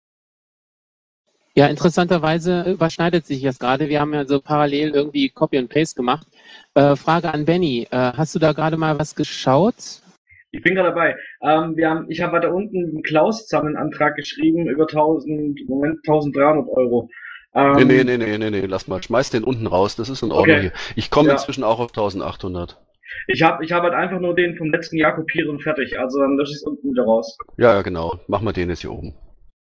Ja, interessanterweise überschneidet sich das gerade. Wir haben ja so parallel irgendwie Copy and Paste gemacht. Frage an Benny. Hast du da gerade mal was geschaut? Ich bin gerade dabei. Ich habe weiter unten mit Klaus zusammen einen Antrag geschrieben über 1300 Euro. Nee, lass mal. Schmeiß den unten raus. Das ist in Ordnung hier. Ich komme inzwischen auch auf 1800. Ich hab halt einfach nur den vom letzten Jahr kopiert und fertig. Also dann lösche ich es unten wieder raus. Ja, genau. Machen wir den jetzt hier oben.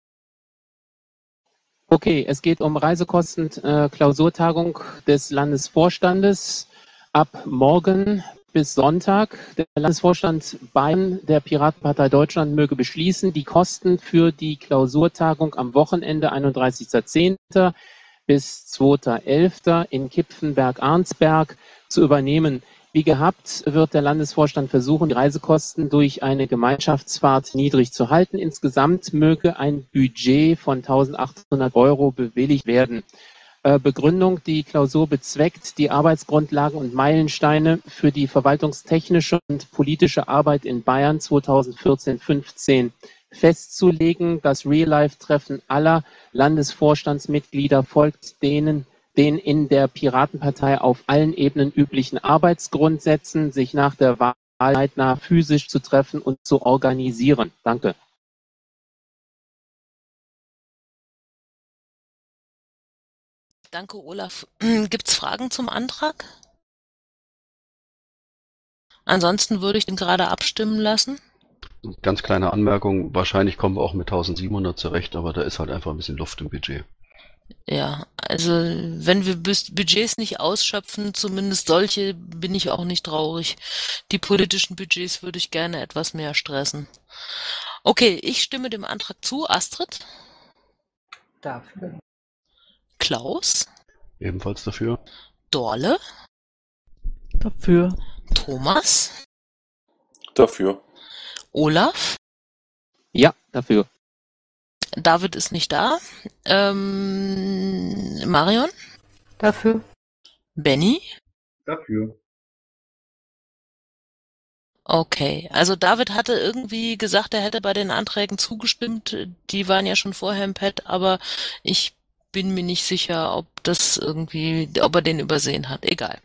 Okay, es geht um Reisekosten, Klausurtagung des Landesvorstandes ab morgen bis Sonntag. Der Landesvorstand Bayern der Piratenpartei Deutschland möge beschließen, die Kosten für die Klausurtagung am Wochenende 31.10. bis 2.11. in Kipfenberg-Arnsberg zu übernehmen. Wie gehabt wird der Landesvorstand versuchen, die Reisekosten durch eine Gemeinschaftsfahrt niedrig zu halten. Insgesamt möge ein Budget von 1.800 Euro bewilligt werden. Begründung: Die Klausur bezweckt, die Arbeitsgrundlagen und Meilensteine für die verwaltungstechnische und politische Arbeit in Bayern 2014-15 festzulegen. Das Real-Life-Treffen aller Landesvorstandsmitglieder folgt den in der Piratenpartei auf allen Ebenen üblichen Arbeitsgrundsätzen, sich nach der Wahl zeitnah physisch zu treffen und zu organisieren. Danke. Danke, Olaf. Gibt's Fragen zum Antrag? Ansonsten würde ich den gerade abstimmen lassen. Ganz kleine Anmerkung. Wahrscheinlich kommen wir auch mit 1700 zurecht, aber da ist halt einfach ein bisschen Luft im Budget. Ja, also wenn wir Budgets nicht ausschöpfen, zumindest solche, bin ich auch nicht traurig. Die politischen Budgets würde ich gerne etwas mehr stressen. Okay, ich stimme dem Antrag zu. Astrid? Dafür. Klaus? Ebenfalls dafür. Dorle? Dafür. Thomas? Dafür. Olaf? Ja, dafür. David ist nicht da. Marion? Dafür. Benny? Dafür. Okay, also David hatte irgendwie gesagt, er hätte bei den Anträgen zugestimmt. Die waren ja schon vorher im Pad, aber ich bin mir nicht sicher, ob er den übersehen hat. Egal.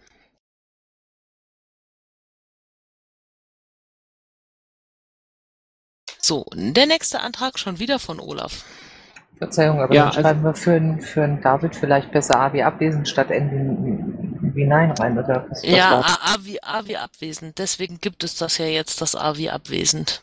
So, der nächste Antrag schon wieder von Olaf. Verzeihung, aber Ja, dann schreiben wir für einen David vielleicht besser A wie abwesend statt N wie Nein rein, oder? Was Ja, war's? A wie abwesend. Deswegen gibt es das ja jetzt, das A wie abwesend.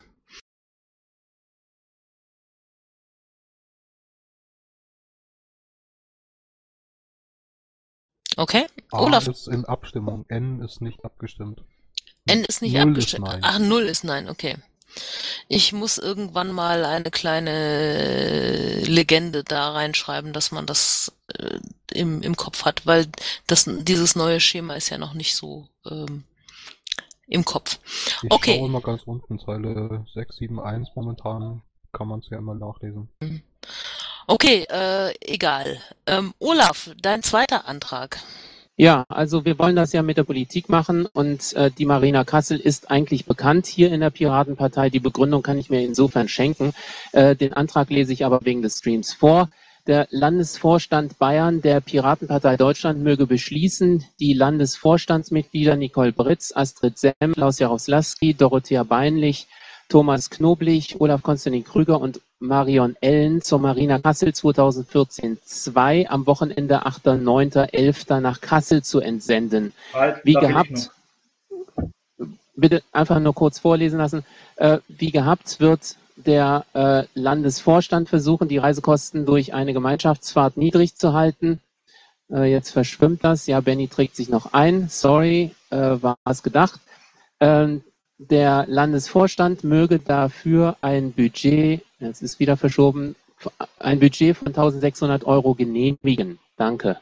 Okay, Olaf. A ist in Abstimmung, N ist nicht abgestimmt. N ist nicht 0 abgestimmt. ist Nein. Ach, 0 ist Nein, okay. Ich muss irgendwann mal eine kleine Legende da reinschreiben, dass man das im Kopf hat, weil dieses neue Schema ist ja noch nicht so im Kopf. Ich Okay. schaue immer ganz unten, Zeile 671 momentan, kann man es ja immer nachlesen. Okay, egal. Olaf, dein zweiter Antrag. Ja, also wir wollen das ja mit der Politik machen und die Marina Kassel ist eigentlich bekannt hier in der Piratenpartei. Die Begründung kann ich mir insofern schenken. Den Antrag lese ich aber wegen des Streams vor. Der Landesvorstand Bayern der Piratenpartei Deutschland möge beschließen, die Landesvorstandsmitglieder Nicole Britz, Astrid Semm, Klaus Jarosławski, Dorothea Beinlich, Thomas Knoblich, Olaf Konstantin Krüger und Marion Ellen zur Marina Kassel 2014-2 am Wochenende 8., 9., 11. nach Kassel zu entsenden. Wie gehabt, bitte einfach nur kurz vorlesen lassen, wie gehabt wird der Landesvorstand versuchen, die Reisekosten durch eine Gemeinschaftsfahrt niedrig zu halten. Jetzt verschwimmt das. Ja, Benny trägt sich noch ein. Sorry, war es gedacht. Der Landesvorstand möge dafür ein Budget, es ist wieder verschoben, ein Budget von 1.600 € genehmigen. Danke.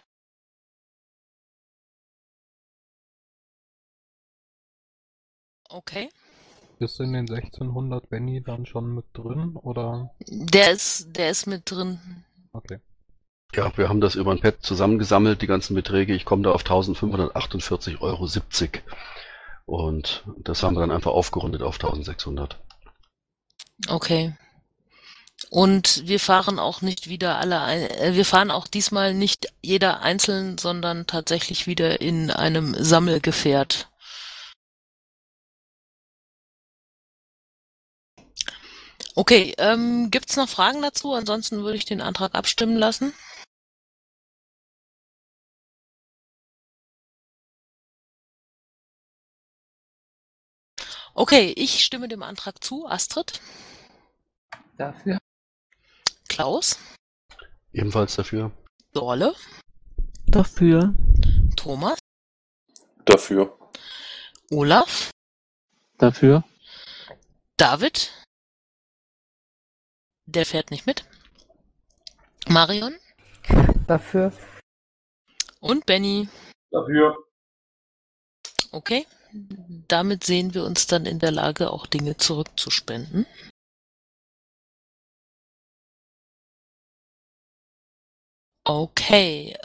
Okay. Ist in den 1600 Benny dann schon mit drin, oder? Der ist mit drin. Okay. Ja, wir haben das über ein Pad zusammengesammelt, die ganzen Beträge. Ich komme da auf 1.548,70 € und das haben wir dann einfach aufgerundet auf 1.600. Okay. Und wir fahren auch nicht wieder wir fahren auch diesmal nicht jeder einzeln, sondern tatsächlich wieder in einem Sammelgefährt. Okay, gibt's noch Fragen dazu? Ansonsten würde ich den Antrag abstimmen lassen. Okay, ich stimme dem Antrag zu. Astrid? Dafür. Klaus? Ebenfalls dafür. Dorle? Dafür. Thomas? Dafür. Olaf? Dafür. David? Der fährt nicht mit. Marion? Dafür. Und Benny? Dafür. Okay. Damit sehen wir uns dann in der Lage, auch Dinge zurückzuspenden. Okay.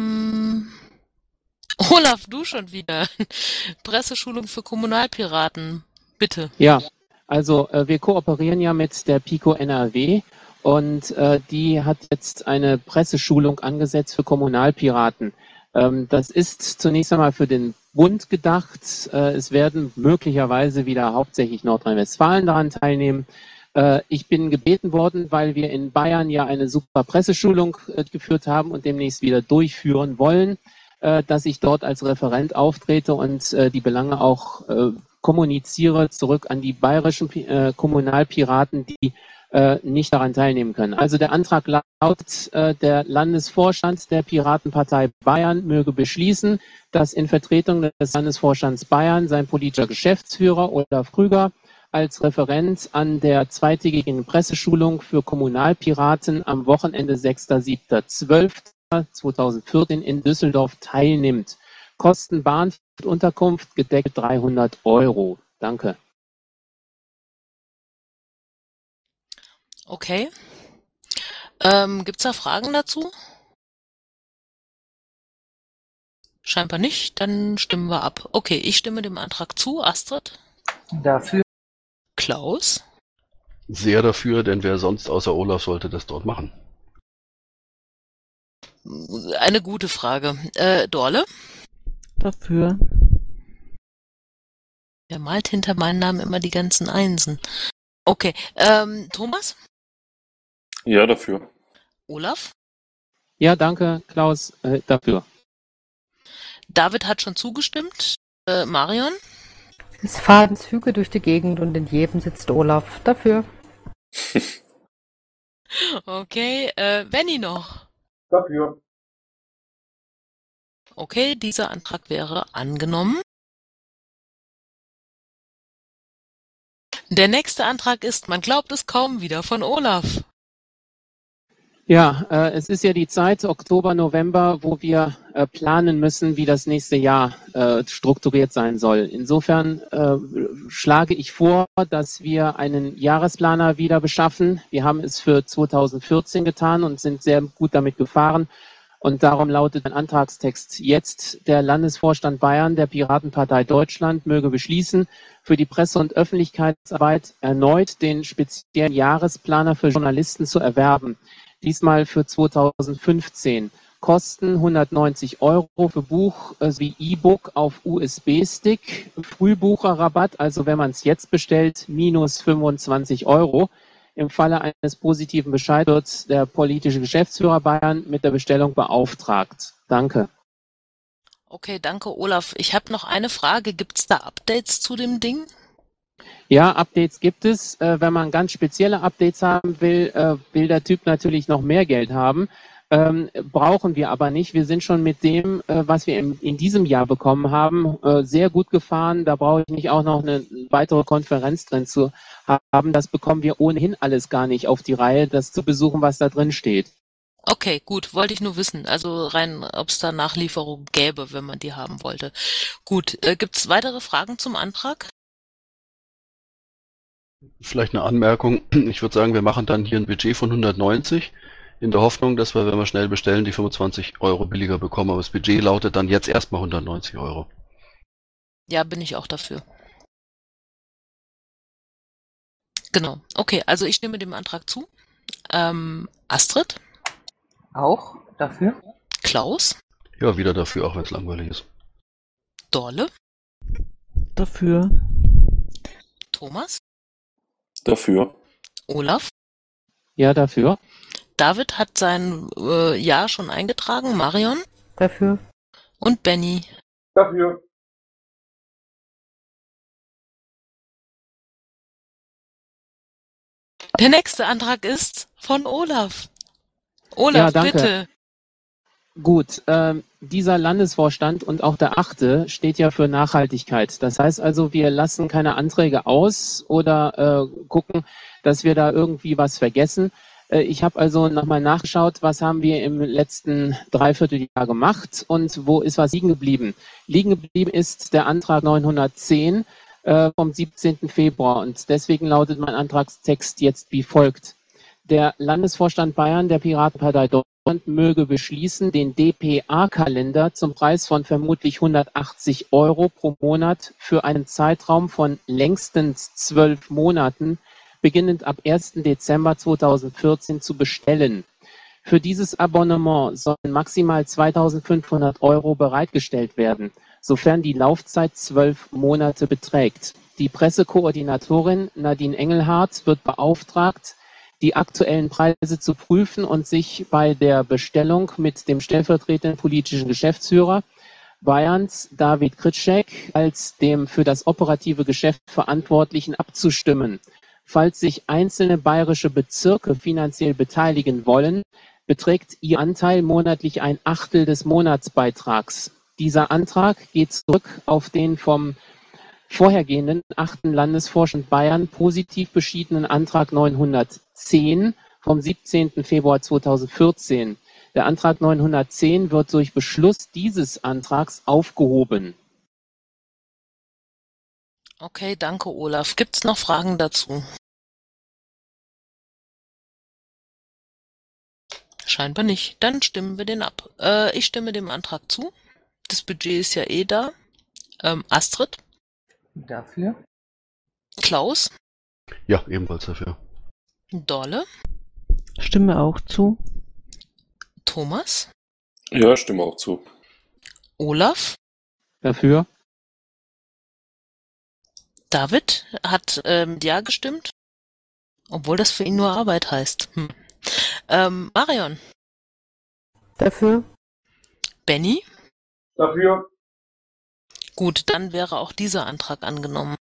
Olaf, du schon wieder. Presseschulung für Kommunalpiraten. Bitte. Ja, also wir kooperieren ja mit der Pico NRW und die hat jetzt eine Presseschulung angesetzt für Kommunalpiraten. Das ist zunächst einmal für den Bund gedacht. Es werden möglicherweise wieder hauptsächlich Nordrhein-Westfalen daran teilnehmen. Ich bin gebeten worden, weil wir in Bayern ja eine super Presseschulung geführt haben und demnächst wieder durchführen wollen, dass ich dort als Referent auftrete und die Belange auch kommuniziere zurück an die bayerischen Kommunalpiraten, die nicht daran teilnehmen können. Also der Antrag lautet, der Landesvorstand der Piratenpartei Bayern möge beschließen, dass in Vertretung des Landesvorstands Bayern sein politischer Geschäftsführer Olaf Krüger als Referent an der zweitägigen Presseschulung für Kommunalpiraten am Wochenende 6.7.12.2014 in Düsseldorf teilnimmt. Kosten Bahn und Unterkunft gedeckt 300 €. Danke. Okay. Gibt's da Fragen dazu? Scheinbar nicht. Dann stimmen wir ab. Okay, ich stimme dem Antrag zu. Astrid? Dafür. Klaus? Sehr dafür, denn wer sonst außer Olaf sollte das dort machen? Eine gute Frage. Dorle? Dafür. Der malt hinter meinem Namen immer die ganzen Einsen. Okay, Thomas? Ja, dafür. Olaf? Ja, danke, Klaus, dafür. David hat schon zugestimmt. Marion? Es fahren Züge durch die Gegend und in jedem sitzt Olaf. Dafür. Okay, Benny noch. Dafür. Okay, dieser Antrag wäre angenommen. Der nächste Antrag ist, man glaubt es kaum, wieder von Olaf. Ja, es ist ja die Zeit, Oktober, November, wo wir planen müssen, wie das nächste Jahr strukturiert sein soll. Insofern schlage ich vor, dass wir einen Jahresplaner wieder beschaffen. Wir haben es für 2014 getan und sind sehr gut damit gefahren. Und darum lautet ein Antragstext jetzt: Der Landesvorstand Bayern der Piratenpartei Deutschland möge beschließen, für die Presse- und Öffentlichkeitsarbeit erneut den speziellen Jahresplaner für Journalisten zu erwerben. Diesmal für 2015. Kosten 190 € für Buch sowie E-Book auf USB-Stick. Frühbucherrabatt, also wenn man es jetzt bestellt, minus 25 €. Im Falle eines positiven Bescheids wird der politische Geschäftsführer Bayern mit der Bestellung beauftragt. Danke. Okay, danke Olaf. Ich habe noch eine Frage. Gibt's da Updates zu dem Ding? Ja, Updates gibt es. Wenn man ganz spezielle Updates haben will, will der Typ natürlich noch mehr Geld haben. Brauchen wir aber nicht. Wir sind schon mit dem, was wir in diesem Jahr bekommen haben, sehr gut gefahren. Da brauche ich nicht auch noch eine weitere Konferenz drin zu haben. Das bekommen wir ohnehin alles gar nicht auf die Reihe, das zu besuchen, was da drin steht. Okay, gut, wollte ich nur wissen. Also rein, ob es da Nachlieferungen gäbe, wenn man die haben wollte. Gut, gibt es weitere Fragen zum Antrag? Vielleicht eine Anmerkung. Ich würde sagen, wir machen dann hier ein Budget von 190 in der Hoffnung, dass wir, wenn wir schnell bestellen, die 25 € billiger bekommen. Aber das Budget lautet dann jetzt erstmal 190 €. Ja, bin ich auch dafür. Genau. Okay, also ich stimme dem Antrag zu. Astrid? Auch dafür. Klaus? Ja, wieder dafür, auch wenn es langweilig ist. Dorle? Dafür. Thomas? Dafür. Olaf? Ja, dafür. David hat sein Ja schon eingetragen. Marion? Dafür. Und Benny? Dafür. Der nächste Antrag ist von Olaf. Olaf, Ja, danke. bitte. Gut, dieser Landesvorstand und auch der 8. steht ja für Nachhaltigkeit. Das heißt also, wir lassen keine Anträge aus oder gucken, dass wir da irgendwie was vergessen. Ich habe also nochmal nachgeschaut, was haben wir im letzten Dreivierteljahr gemacht und wo ist was liegen geblieben. Liegen geblieben ist der Antrag 910 vom 17. Februar und deswegen lautet mein Antragstext jetzt wie folgt. Der Landesvorstand Bayern der Piratenpartei Deutschland möge beschließen, den DPA-Kalender zum Preis von vermutlich 180 € pro Monat für einen Zeitraum von längstens 12 Monaten, beginnend ab 1. Dezember 2014, zu bestellen. Für dieses Abonnement sollen maximal 2.500 € bereitgestellt werden, sofern die Laufzeit 12 Monate beträgt. Die Pressekoordinatorin Nadine Engelhardt wird beauftragt, die aktuellen Preise zu prüfen und sich bei der Bestellung mit dem stellvertretenden politischen Geschäftsführer Bayerns, David Kritschek, als dem für das operative Geschäft Verantwortlichen abzustimmen. Falls sich einzelne bayerische Bezirke finanziell beteiligen wollen, beträgt ihr Anteil monatlich 1/8 des Monatsbeitrags. Dieser Antrag geht zurück auf den vom vorhergehenden 8. Landesvorstand Bayern positiv beschiedenen Antrag 910 vom 17. Februar 2014. Der Antrag 910 wird durch Beschluss dieses Antrags aufgehoben. Okay, danke Olaf. Gibt es noch Fragen dazu? Scheinbar nicht. Dann stimmen wir den ab. Ich stimme dem Antrag zu. Das Budget ist ja eh da. Astrid? Dafür. Klaus? Ja, ebenfalls dafür. Dorle? Stimme auch zu. Thomas? Ja, stimme auch zu. Olaf? Dafür. David hat mit Ja gestimmt, obwohl das für ihn nur Arbeit heißt. Marion? Dafür. Benny? Dafür. Gut, dann wäre auch dieser Antrag angenommen.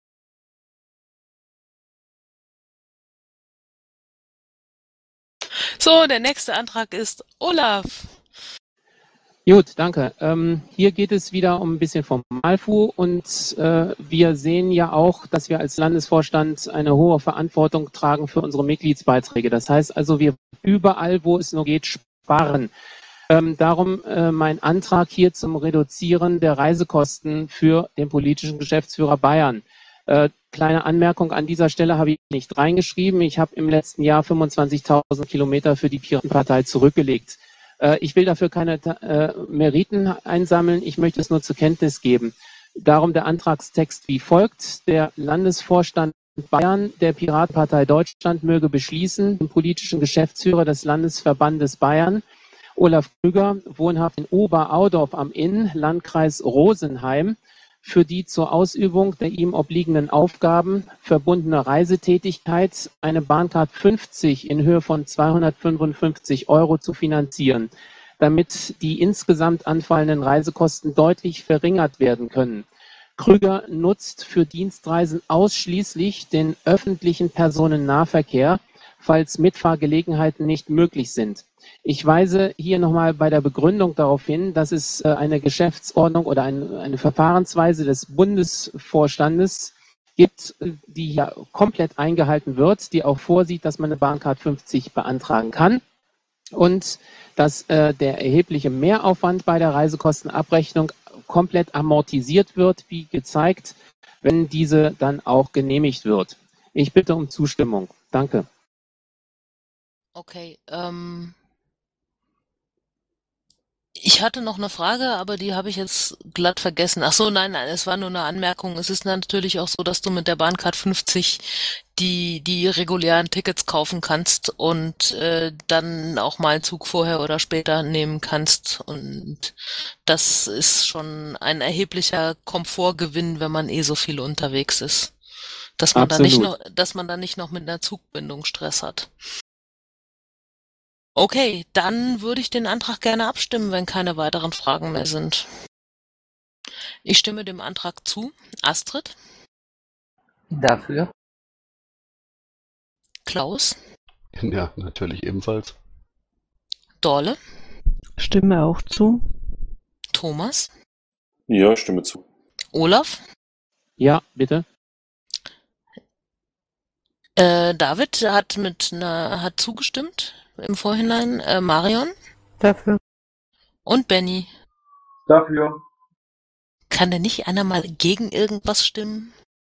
So, der nächste Antrag ist Olaf. Gut, danke. Hier geht es wieder um ein bisschen Formalfu und wir sehen ja auch, dass wir als Landesvorstand eine hohe Verantwortung tragen für unsere Mitgliedsbeiträge. Das heißt also, wir überall, wo es nur geht, sparen. Darum mein Antrag hier zum Reduzieren der Reisekosten für den politischen Geschäftsführer Bayern. Kleine Anmerkung an dieser Stelle habe ich nicht reingeschrieben. Ich habe im letzten Jahr 25.000 Kilometer für die Piratenpartei zurückgelegt. Ich will dafür keine Meriten einsammeln, ich möchte es nur zur Kenntnis geben. Darum der Antragstext wie folgt. Der Landesvorstand Bayern der Piratenpartei Deutschland möge beschließen, den politischen Geschäftsführer des Landesverbandes Bayern, Olaf Krüger, wohnhaft in Oberaudorf am Inn, Landkreis Rosenheim, für die zur Ausübung der ihm obliegenden Aufgaben verbundene Reisetätigkeit eine Bahncard 50 in Höhe von 255 € zu finanzieren, damit die insgesamt anfallenden Reisekosten deutlich verringert werden können. Krüger nutzt für Dienstreisen ausschließlich den öffentlichen Personennahverkehr, falls Mitfahrgelegenheiten nicht möglich sind. Ich weise hier nochmal bei der Begründung darauf hin, dass es eine Geschäftsordnung oder eine Verfahrensweise des Bundesvorstandes gibt, die hier komplett eingehalten wird, die auch vorsieht, dass man eine Bahncard 50 beantragen kann und dass der erhebliche Mehraufwand bei der Reisekostenabrechnung komplett amortisiert wird, wie gezeigt, wenn diese dann auch genehmigt wird. Ich bitte um Zustimmung. Danke. Okay, ich hatte noch eine Frage, aber die habe ich jetzt glatt vergessen. Ach so, nein, es war nur eine Anmerkung. Es ist natürlich auch so, dass du mit der Bahncard 50 die regulären Tickets kaufen kannst und dann auch mal einen Zug vorher oder später nehmen kannst. Und das ist schon ein erheblicher Komfortgewinn, wenn man so viel unterwegs ist. Dass man da nicht noch mit einer Zugbindung Stress hat. Okay, dann würde ich den Antrag gerne abstimmen, wenn keine weiteren Fragen mehr sind. Ich stimme dem Antrag zu. Astrid? Dafür. Klaus? Ja, natürlich ebenfalls. Dorle? Stimme auch zu. Thomas? Ja, stimme zu. Olaf? Ja, bitte. David hat zugestimmt im Vorhinein. Marion? Dafür. Und Benny? Dafür. Kann denn nicht einer mal gegen irgendwas stimmen?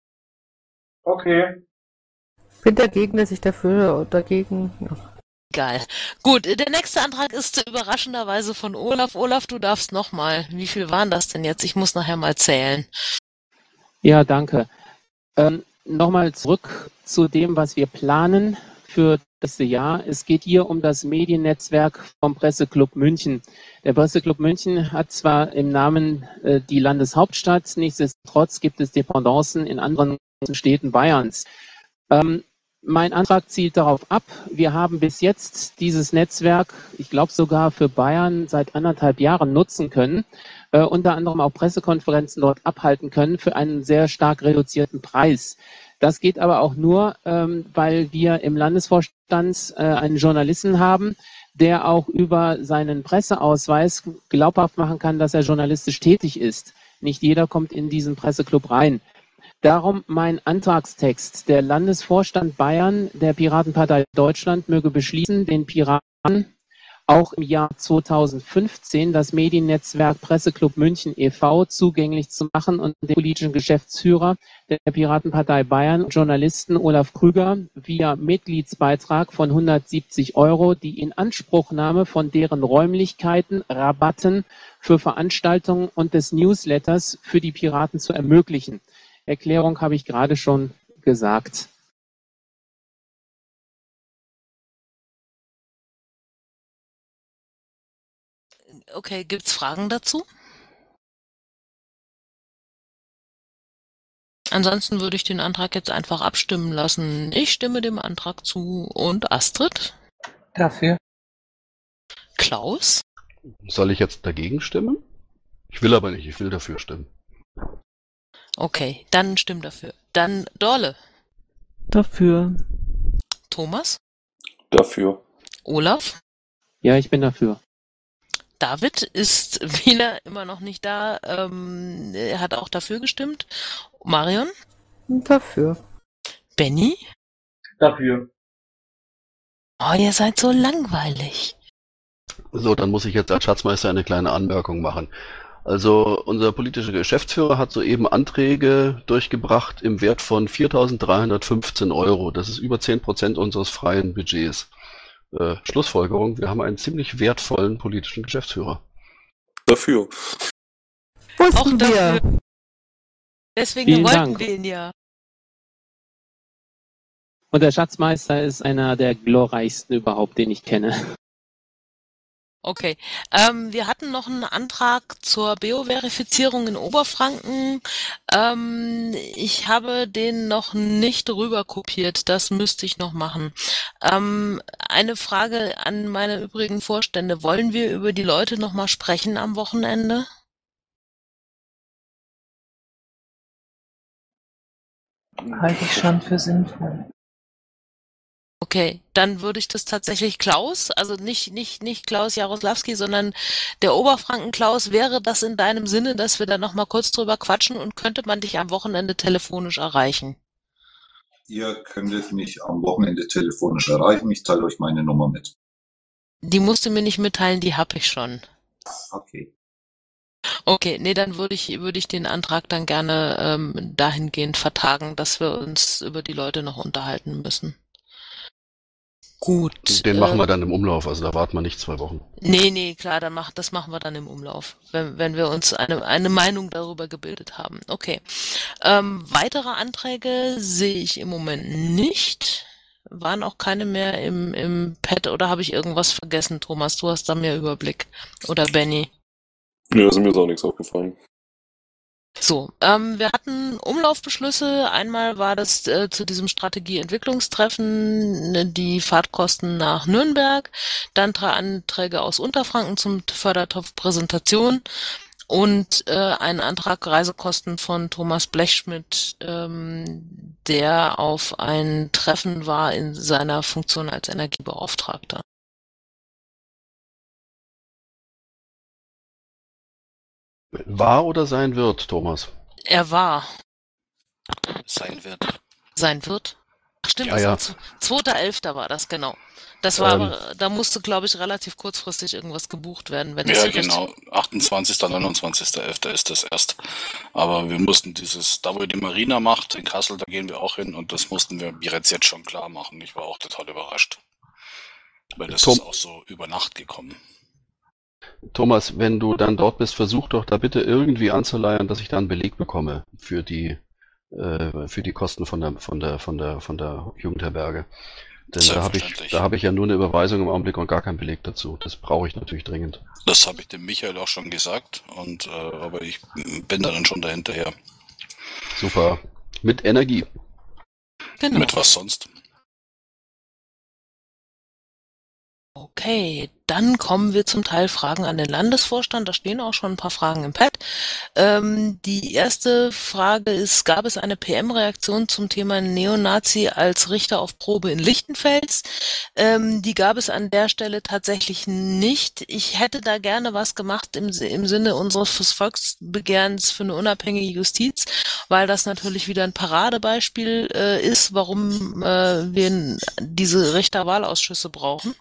Okay. Bin dagegen, dass ich dafür oder dagegen. Ja. Egal. Gut, der nächste Antrag ist überraschenderweise von Olaf. Olaf, du darfst nochmal. Wie viel waren das denn jetzt? Ich muss nachher mal zählen. Ja, danke. Nochmal zurück zu dem, was wir planen für das Jahr. Es geht hier um das Mediennetzwerk vom Presseclub München. Der Presseclub München hat zwar im Namen die Landeshauptstadt, nichtsdestotrotz gibt es Dependancen in anderen Städten Bayerns. Mein Antrag zielt darauf ab, wir haben bis jetzt dieses Netzwerk, ich glaube sogar für Bayern, seit 1,5 Jahren nutzen können, unter anderem auch Pressekonferenzen dort abhalten können für einen sehr stark reduzierten Preis. Das geht aber auch nur, weil wir im Landesvorstand einen Journalisten haben, der auch über seinen Presseausweis glaubhaft machen kann, dass er journalistisch tätig ist. Nicht jeder kommt in diesen Presseclub rein. Darum mein Antragstext. Der Landesvorstand Bayern der Piratenpartei Deutschland möge beschließen, den Piraten auch im Jahr 2015 das Mediennetzwerk Presseclub München e.V. zugänglich zu machen und den politischen Geschäftsführer der Piratenpartei Bayern, Journalisten Olaf Krüger, via Mitgliedsbeitrag von 170 € die Inanspruchnahme von deren Räumlichkeiten, Rabatten für Veranstaltungen und des Newsletters für die Piraten zu ermöglichen. Erklärung habe ich gerade schon gesagt. Okay, gibt's Fragen dazu? Ansonsten würde ich den Antrag jetzt einfach abstimmen lassen. Ich stimme dem Antrag zu. Und Astrid? Dafür. Klaus? Soll ich jetzt dagegen stimmen? Ich will aber nicht, ich will dafür stimmen. Okay, dann stimm dafür. Dann Dorle. Dafür. Thomas? Dafür. Olaf? Ja, ich bin dafür. David ist wieder immer noch nicht da. Er hat auch dafür gestimmt. Marion? Dafür. Benny? Dafür. Oh, ihr seid so langweilig. So, dann muss ich jetzt als Schatzmeister eine kleine Anmerkung machen. Also unser politischer Geschäftsführer hat soeben Anträge durchgebracht im Wert von 4.315 €. Das ist über 10% unseres freien Budgets. Schlussfolgerung, wir haben einen ziemlich wertvollen politischen Geschäftsführer. Dafür. Auch dafür. Deswegen Vielen wollten Dank. wir ihn ja. Und der Schatzmeister ist einer der glorreichsten überhaupt, den ich kenne. Okay. Wir hatten noch einen Antrag zur BO-Verifizierung in Oberfranken. Ich habe den noch nicht rüber kopiert. Das müsste ich noch machen. Eine Frage an meine übrigen Vorstände. Wollen wir über die Leute noch mal sprechen am Wochenende? Halte ich schon für sinnvoll. Okay, dann würde ich das tatsächlich Klaus, also nicht Klaus Jaroslawski, sondern der Oberfranken Klaus, wäre das in deinem Sinne, dass wir da noch mal kurz drüber quatschen und könnte man dich am Wochenende telefonisch erreichen? Ihr könntet mich am Wochenende telefonisch erreichen. Ich teile euch meine Nummer mit. Die musst du mir nicht mitteilen, die habe ich schon. Okay. Okay, nee, dann würde ich den Antrag dann gerne dahingehend vertagen, dass wir uns über die Leute noch unterhalten müssen. Gut. Den machen wir dann im Umlauf, also da warten wir nicht 2 Wochen. Nee, klar, das machen wir dann im Umlauf, wenn wir uns eine Meinung darüber gebildet haben. Okay. Weitere Anträge sehe ich im Moment nicht. Waren auch keine mehr im Pad oder habe ich irgendwas vergessen, Thomas? Du hast da mehr Überblick. Oder Benny? Ja, also mir ist auch nichts aufgefallen. So, wir hatten Umlaufbeschlüsse. Einmal war das zu diesem Strategieentwicklungstreffen die Fahrtkosten nach Nürnberg, dann 3 Anträge aus Unterfranken zum Fördertopf Präsentation und ein Antrag Reisekosten von Thomas Blechschmidt, der auf ein Treffen war in seiner Funktion als Energiebeauftragter. War oder sein wird, Thomas? Er war. Sein wird. Sein wird? Ach stimmt, Ja, das ja. war 2.11. war das, genau. Das war aber, da musste, glaube ich, relativ kurzfristig irgendwas gebucht werden, wenn Ja, ich genau. 28., 29.11. ist das erst. Aber wir mussten da wo die Marina macht, in Kassel, da gehen wir auch hin und das mussten wir bereits jetzt schon klar machen. Ich war auch total überrascht. Weil das ist auch so über Nacht gekommen. Thomas, wenn du dann dort bist, versuch doch da bitte irgendwie anzuleiern, dass ich da einen Beleg bekomme für die Kosten von der Jugendherberge. Denn da habe ich ja nur eine Überweisung im Augenblick und gar keinen Beleg dazu. Das brauche ich natürlich dringend. Das habe ich dem Michael auch schon gesagt, aber ich bin da dann schon dahinterher. Super. Mit Energie. Genau. Mit was sonst? Okay, dann kommen wir zum Teil Fragen an den Landesvorstand. Da stehen auch schon ein paar Fragen im Pad. Die erste Frage ist, gab es eine PM-Reaktion zum Thema Neonazi als Richter auf Probe in Lichtenfels? Die gab es an der Stelle tatsächlich nicht. Ich hätte da gerne was gemacht im Sinne unseres Volksbegehrens für eine unabhängige Justiz, weil das natürlich wieder ein Paradebeispiel ist, warum wir diese Richterwahlausschüsse brauchen.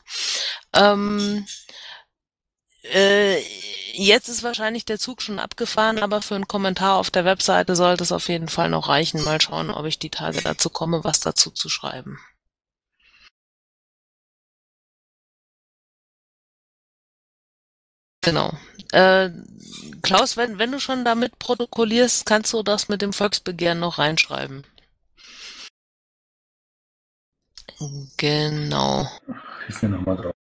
Jetzt ist wahrscheinlich der Zug schon abgefahren, aber für einen Kommentar auf der Webseite sollte es auf jeden Fall noch reichen. Mal schauen, ob ich die Tage dazu komme, was dazu zu schreiben. Genau. Klaus, wenn du schon damit protokollierst, kannst du das mit dem Volksbegehren noch reinschreiben. Genau. Hilf mir nochmal drauf.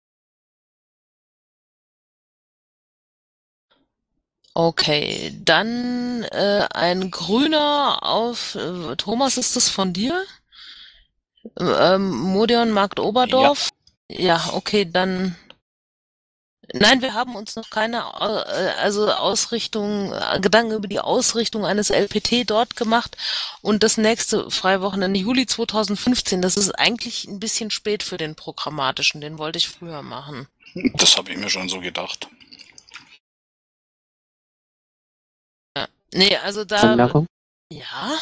Okay, dann ein Grüner auf Thomas, ist das von dir? Modion Markt Oberdorf? Ja, okay, dann. Nein, wir haben uns noch keine Gedanken über die Ausrichtung eines LPT dort gemacht und das nächste Freiwochenende Juli 2015, das ist eigentlich ein bisschen spät für den programmatischen, den wollte ich früher machen. Das habe ich mir schon so gedacht. Nee, also da. Anmerkung? Ja.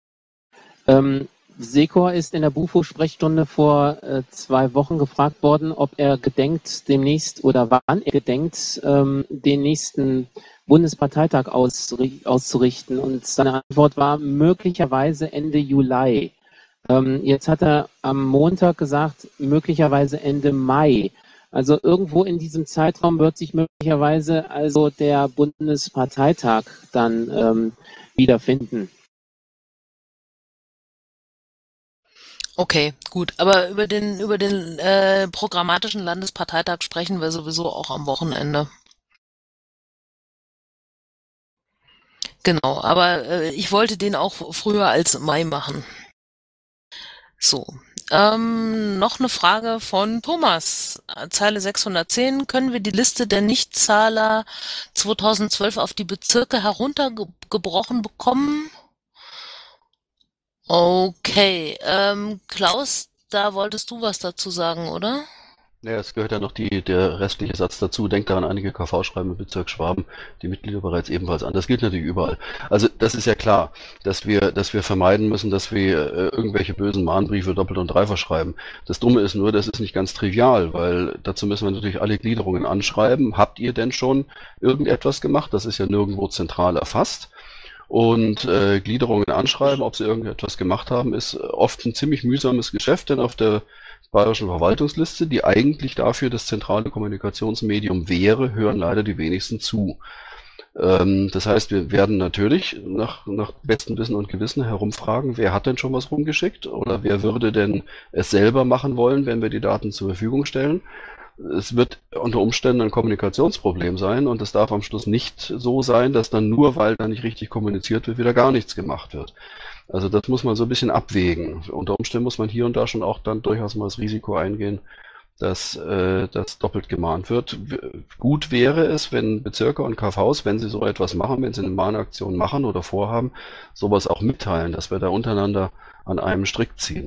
Sekor ist in der BUFO-Sprechstunde vor 2 Wochen gefragt worden, ob er gedenkt demnächst oder wann er gedenkt, den nächsten Bundesparteitag auszurichten. Und seine Antwort war möglicherweise Ende Juli. Jetzt hat er am Montag gesagt, möglicherweise Ende Mai. Also irgendwo in diesem Zeitraum wird sich möglicherweise also der Bundesparteitag dann wiederfinden. Okay, gut. Aber über den programmatischen Landesparteitag sprechen wir sowieso auch am Wochenende. Genau, aber ich wollte den auch früher als Mai machen. So. Noch eine Frage von Thomas. Zeile 610. Können wir die Liste der Nichtzahler 2012 auf die Bezirke heruntergebrochen bekommen? Okay. Klaus, da wolltest du was dazu sagen, oder? Ja, es gehört ja noch der restliche Satz dazu. Denkt daran, einige KV schreiben im Bezirk Schwaben die Mitglieder bereits ebenfalls an. Das gilt natürlich überall. Also das ist ja klar, dass wir vermeiden müssen, dass wir irgendwelche bösen Mahnbriefe doppelt und dreifach schreiben. Das Dumme ist nur, das ist nicht ganz trivial, weil dazu müssen wir natürlich alle Gliederungen anschreiben. Habt ihr denn schon irgendetwas gemacht? Das ist ja nirgendwo zentral erfasst. Und Gliederungen anschreiben, ob sie irgendetwas gemacht haben, ist oft ein ziemlich mühsames Geschäft, denn auf der bayerischen Verwaltungsliste, die eigentlich dafür das zentrale Kommunikationsmedium wäre, hören leider die wenigsten zu. Das heißt, wir werden natürlich nach bestem Wissen und Gewissen herumfragen, wer hat denn schon was rumgeschickt oder wer würde denn es selber machen wollen, wenn wir die Daten zur Verfügung stellen. Es wird unter Umständen ein Kommunikationsproblem sein und es darf am Schluss nicht so sein, dass dann nur, weil da nicht richtig kommuniziert wird, wieder gar nichts gemacht wird. Also das muss man so ein bisschen abwägen. Unter Umständen muss man hier und da schon auch dann durchaus mal das Risiko eingehen, dass das doppelt gemahnt wird. Gut wäre es, wenn Bezirke und KVs, wenn sie so etwas machen, wenn sie eine Mahnaktion machen oder vorhaben, sowas auch mitteilen, dass wir da untereinander an einem Strick ziehen.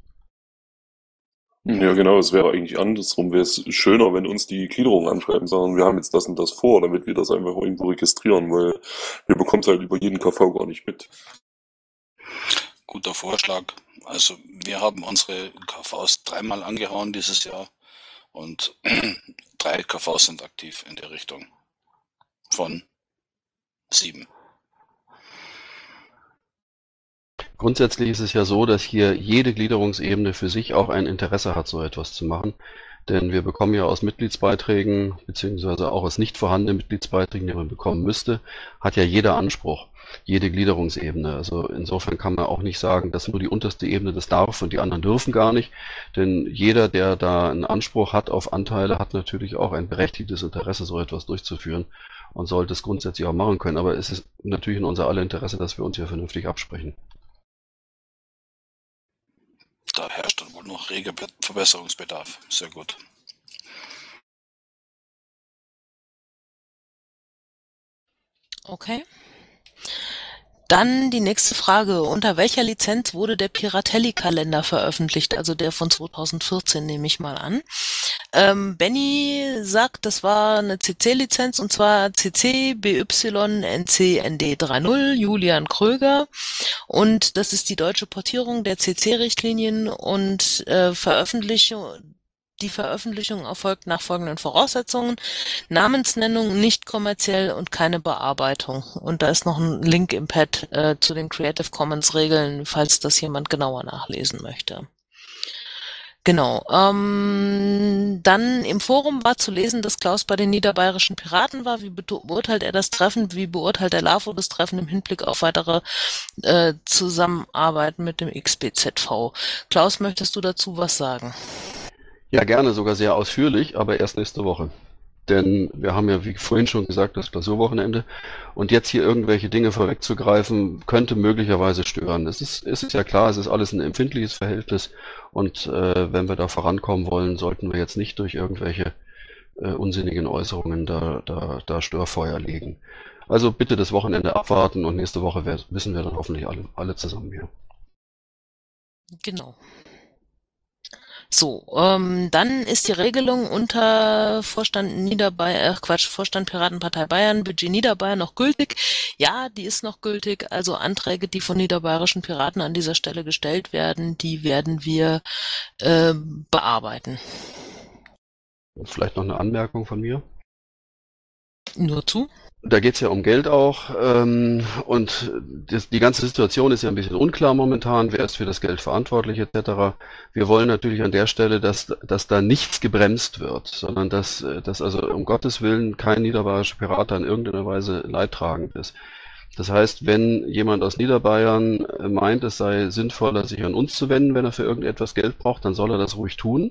Ja, genau, es wäre eigentlich andersrum. Wäre es schöner, wenn uns die Gliederung anschreiben, sagen, wir haben jetzt das und das vor, damit wir das einfach irgendwo registrieren, weil wir bekommen es halt über jeden KV gar nicht mit. Guter Vorschlag. Also wir haben unsere KVs 3-mal angehauen dieses Jahr und 3 KVs sind aktiv in der Richtung von 7. Grundsätzlich ist es ja so, dass hier jede Gliederungsebene für sich auch ein Interesse hat, so etwas zu machen. Denn wir bekommen ja aus Mitgliedsbeiträgen, beziehungsweise auch aus nicht vorhandenen Mitgliedsbeiträgen, die man bekommen müsste, hat ja jeder Anspruch, jede Gliederungsebene. Also insofern kann man auch nicht sagen, dass nur die unterste Ebene das darf und die anderen dürfen gar nicht. Denn jeder, der da einen Anspruch hat auf Anteile, hat natürlich auch ein berechtigtes Interesse, so etwas durchzuführen und sollte es grundsätzlich auch machen können. Aber es ist natürlich in unser aller Interesse, dass wir uns hier vernünftig absprechen. Da herrscht dann wohl noch reger Verbesserungsbedarf. Sehr gut. Okay. Dann die nächste Frage. Unter welcher Lizenz wurde der Piratelli-Kalender veröffentlicht? Also der von 2014 nehme ich mal an. Benny sagt, das war eine CC-Lizenz und zwar CC BY NC ND 30 Julian Kröger und das ist die deutsche Portierung der CC-Richtlinien und die Veröffentlichung erfolgt nach folgenden Voraussetzungen. Namensnennung nicht kommerziell und keine Bearbeitung. Und da ist noch ein Link im Pad zu den Creative Commons Regeln, falls das jemand genauer nachlesen möchte. Genau. Dann im Forum war zu lesen, dass Klaus bei den Niederbayerischen Piraten war. Wie beurteilt er das Treffen? Wie beurteilt der LAFO das Treffen im Hinblick auf weitere Zusammenarbeit mit dem XBZV? Klaus, möchtest du dazu was sagen? Ja, gerne, sogar sehr ausführlich, aber erst nächste Woche. Denn wir haben ja, wie vorhin schon gesagt, das Klausurwochenende und jetzt hier irgendwelche Dinge vorwegzugreifen, könnte möglicherweise stören. Es ist ja klar, es ist alles ein empfindliches Verhältnis und wenn wir da vorankommen wollen, sollten wir jetzt nicht durch irgendwelche unsinnigen Äußerungen da Störfeuer legen. Also bitte das Wochenende abwarten und nächste Woche wissen wir dann hoffentlich alle zusammen mehr. Genau. So, dann ist die Regelung unter Vorstand Piratenpartei Bayern, Budget Niederbayern noch gültig. Ja, die ist noch gültig. Also Anträge, die von Niederbayerischen Piraten an dieser Stelle gestellt werden, die werden wir bearbeiten. Vielleicht noch eine Anmerkung von mir? Nur zu. Da geht es ja um Geld auch und die ganze Situation ist ja ein bisschen unklar momentan, wer ist für das Geld verantwortlich etc. Wir wollen natürlich an der Stelle, dass da nichts gebremst wird, sondern dass also um Gottes Willen kein niederbayerischer Pirat in irgendeiner Weise leidtragend ist. Das heißt, wenn jemand aus Niederbayern meint, es sei sinnvoller, sich an uns zu wenden, wenn er für irgendetwas Geld braucht, dann soll er das ruhig tun.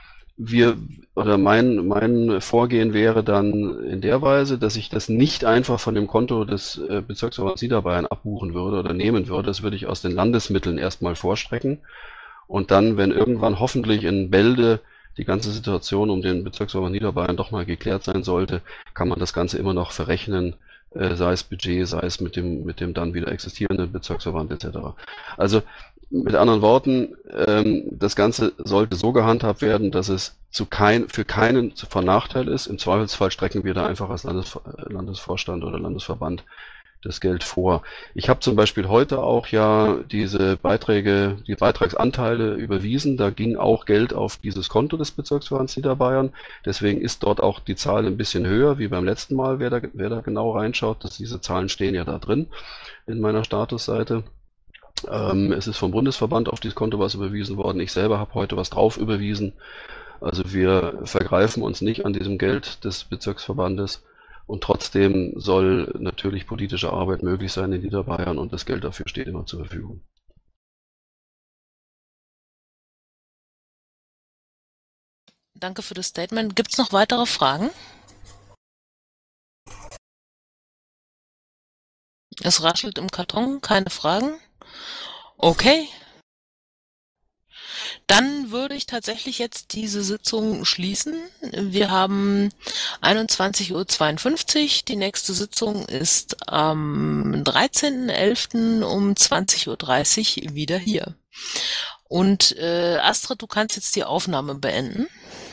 Mein Vorgehen wäre dann in der Weise, dass ich das nicht einfach von dem Konto des Bezirksverbands Niederbayern abbuchen würde oder nehmen würde. Das würde ich aus den Landesmitteln erstmal vorstrecken. Und dann, wenn irgendwann hoffentlich in Bälde die ganze Situation um den Bezirksverband Niederbayern doch mal geklärt sein sollte, kann man das Ganze immer noch verrechnen, sei es Budget, sei es mit dem dann wieder existierenden Bezirksverband etc. Also Mit anderen Worten, das Ganze sollte so gehandhabt werden, dass es für keinen von Nachteil ist. Im Zweifelsfall strecken wir da einfach als Landesvorstand oder Landesverband das Geld vor. Ich habe zum Beispiel heute auch ja die Beitragsanteile überwiesen. Da ging auch Geld auf dieses Konto des Bezirksverbands Niederbayern. Deswegen ist dort auch die Zahl ein bisschen höher wie beim letzten Mal, wer da genau reinschaut. Diese Zahlen stehen ja da drin in meiner Statusseite. Es ist vom Bundesverband auf dieses Konto was überwiesen worden. Ich selber habe heute was drauf überwiesen. Also wir vergreifen uns nicht an diesem Geld des Bezirksverbandes. Und trotzdem soll natürlich politische Arbeit möglich sein in Niederbayern und das Geld dafür steht immer zur Verfügung. Danke für das Statement. Gibt es noch weitere Fragen? Es raschelt im Karton, keine Fragen. Okay. Dann würde ich tatsächlich jetzt diese Sitzung schließen. Wir haben 21:52 Uhr. Die nächste Sitzung ist am 13.11. um 20:30 Uhr wieder hier. Und Astrid, du kannst jetzt die Aufnahme beenden.